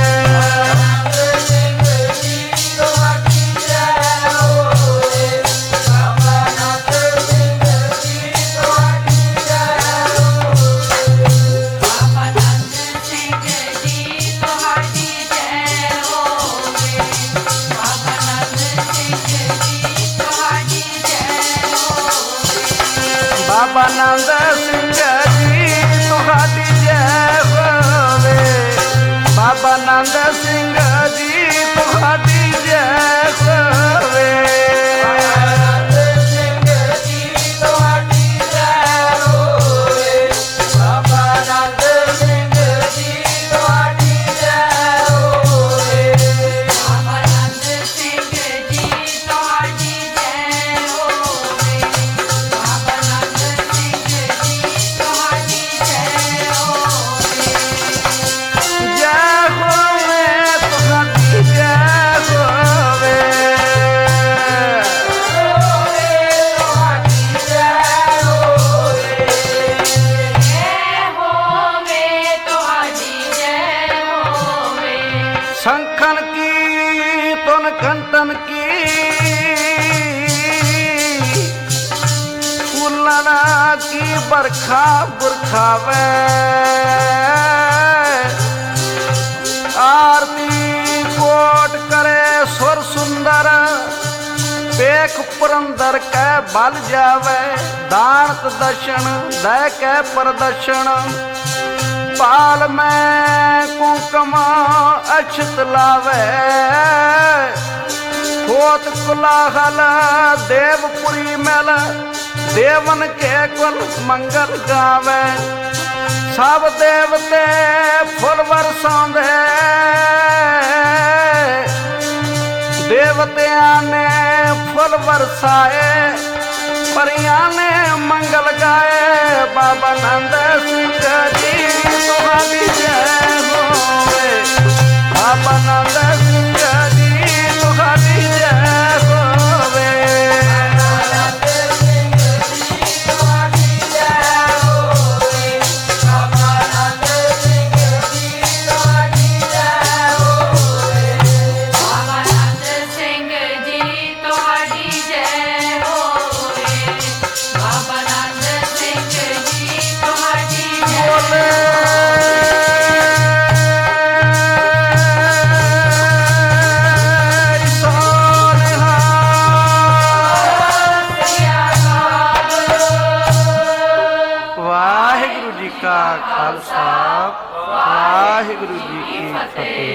ਬਾਬਾ ਆਨੰਦ ਸਿੰਘ ਜੀ ਤੁਹਾਡੀ ਜੈ ਹੋਵੇ, ਬਾਬਾ ਆਨੰਦ ਸਿੰਘ ਜੀ ਤੁਹਾਡੀ ਜੈ ਹੋਵੇ। शंखन की तुन कंटन की फूलना की बरखा बुरखावे, आरती कोट करे सुर सुंदर पेख पुरंदर ਕੈ ਬਲ ਜਾਵੇ, ਦਾਨਤ ਦਸ਼ਨ ਲੈ ਕੈ ਪ੍ਰਦਸ਼ਨ। ਪਾਲ ਮੈਂ ਕੁੰਕਮ ਅਛਤ ਲਾਵੇ, ਹੋਤ ਕੁਲਾਹਲ ਦੇਵਪੁਰੀ ਮਿਲ, ਦੇਵਨ ਕੇ ਕੁਲ ਮੰਗਲ ਗਾਵੇ। ਸਭ ਦੇਵਤੇ ਫੁੱਲ ਵਰਸਾਉਂਦੇ, ਦੇਵਤਿਆਂ ਨੇ ਫੁੱਲ ਵਰਸਾਏ, ਪਰੀਆਂ ਨੇ ਮੰਗਲ ਗਾਏ। ਬਾਬਾ ਨੰਦ ਸਿੰਘ ਜੀ ਤੁਹਾਡੀ ਜੈ ਹੋਵੇ, ਬਾਬਾ ਨੰਦ ਸਿੰਘ ਜੀ ਤੁਹਾਡੀ ਜੈ ਹੋਵੇ। ਬਾਬਾ ਨੰਦ ਸਿੰਘ ਜੀ ਤੁਹਾਡੀ ਜੈ ਹੋਵੇ, ਬਾਬਾ ਨੰਦ ਸਿੰਘ ਜੀ ਤੁਹਾਡੀ ਜੈ ਬੋਲੇ ਸੋਨਿਹਾ। ਵਾਹਿਗੁਰੂ ਜੀ ਕਾ ਖਾਲਸਾ, ਵਾਹਿਗੁਰੂ ਜੀ ਕੀ ਫਤਿਹ।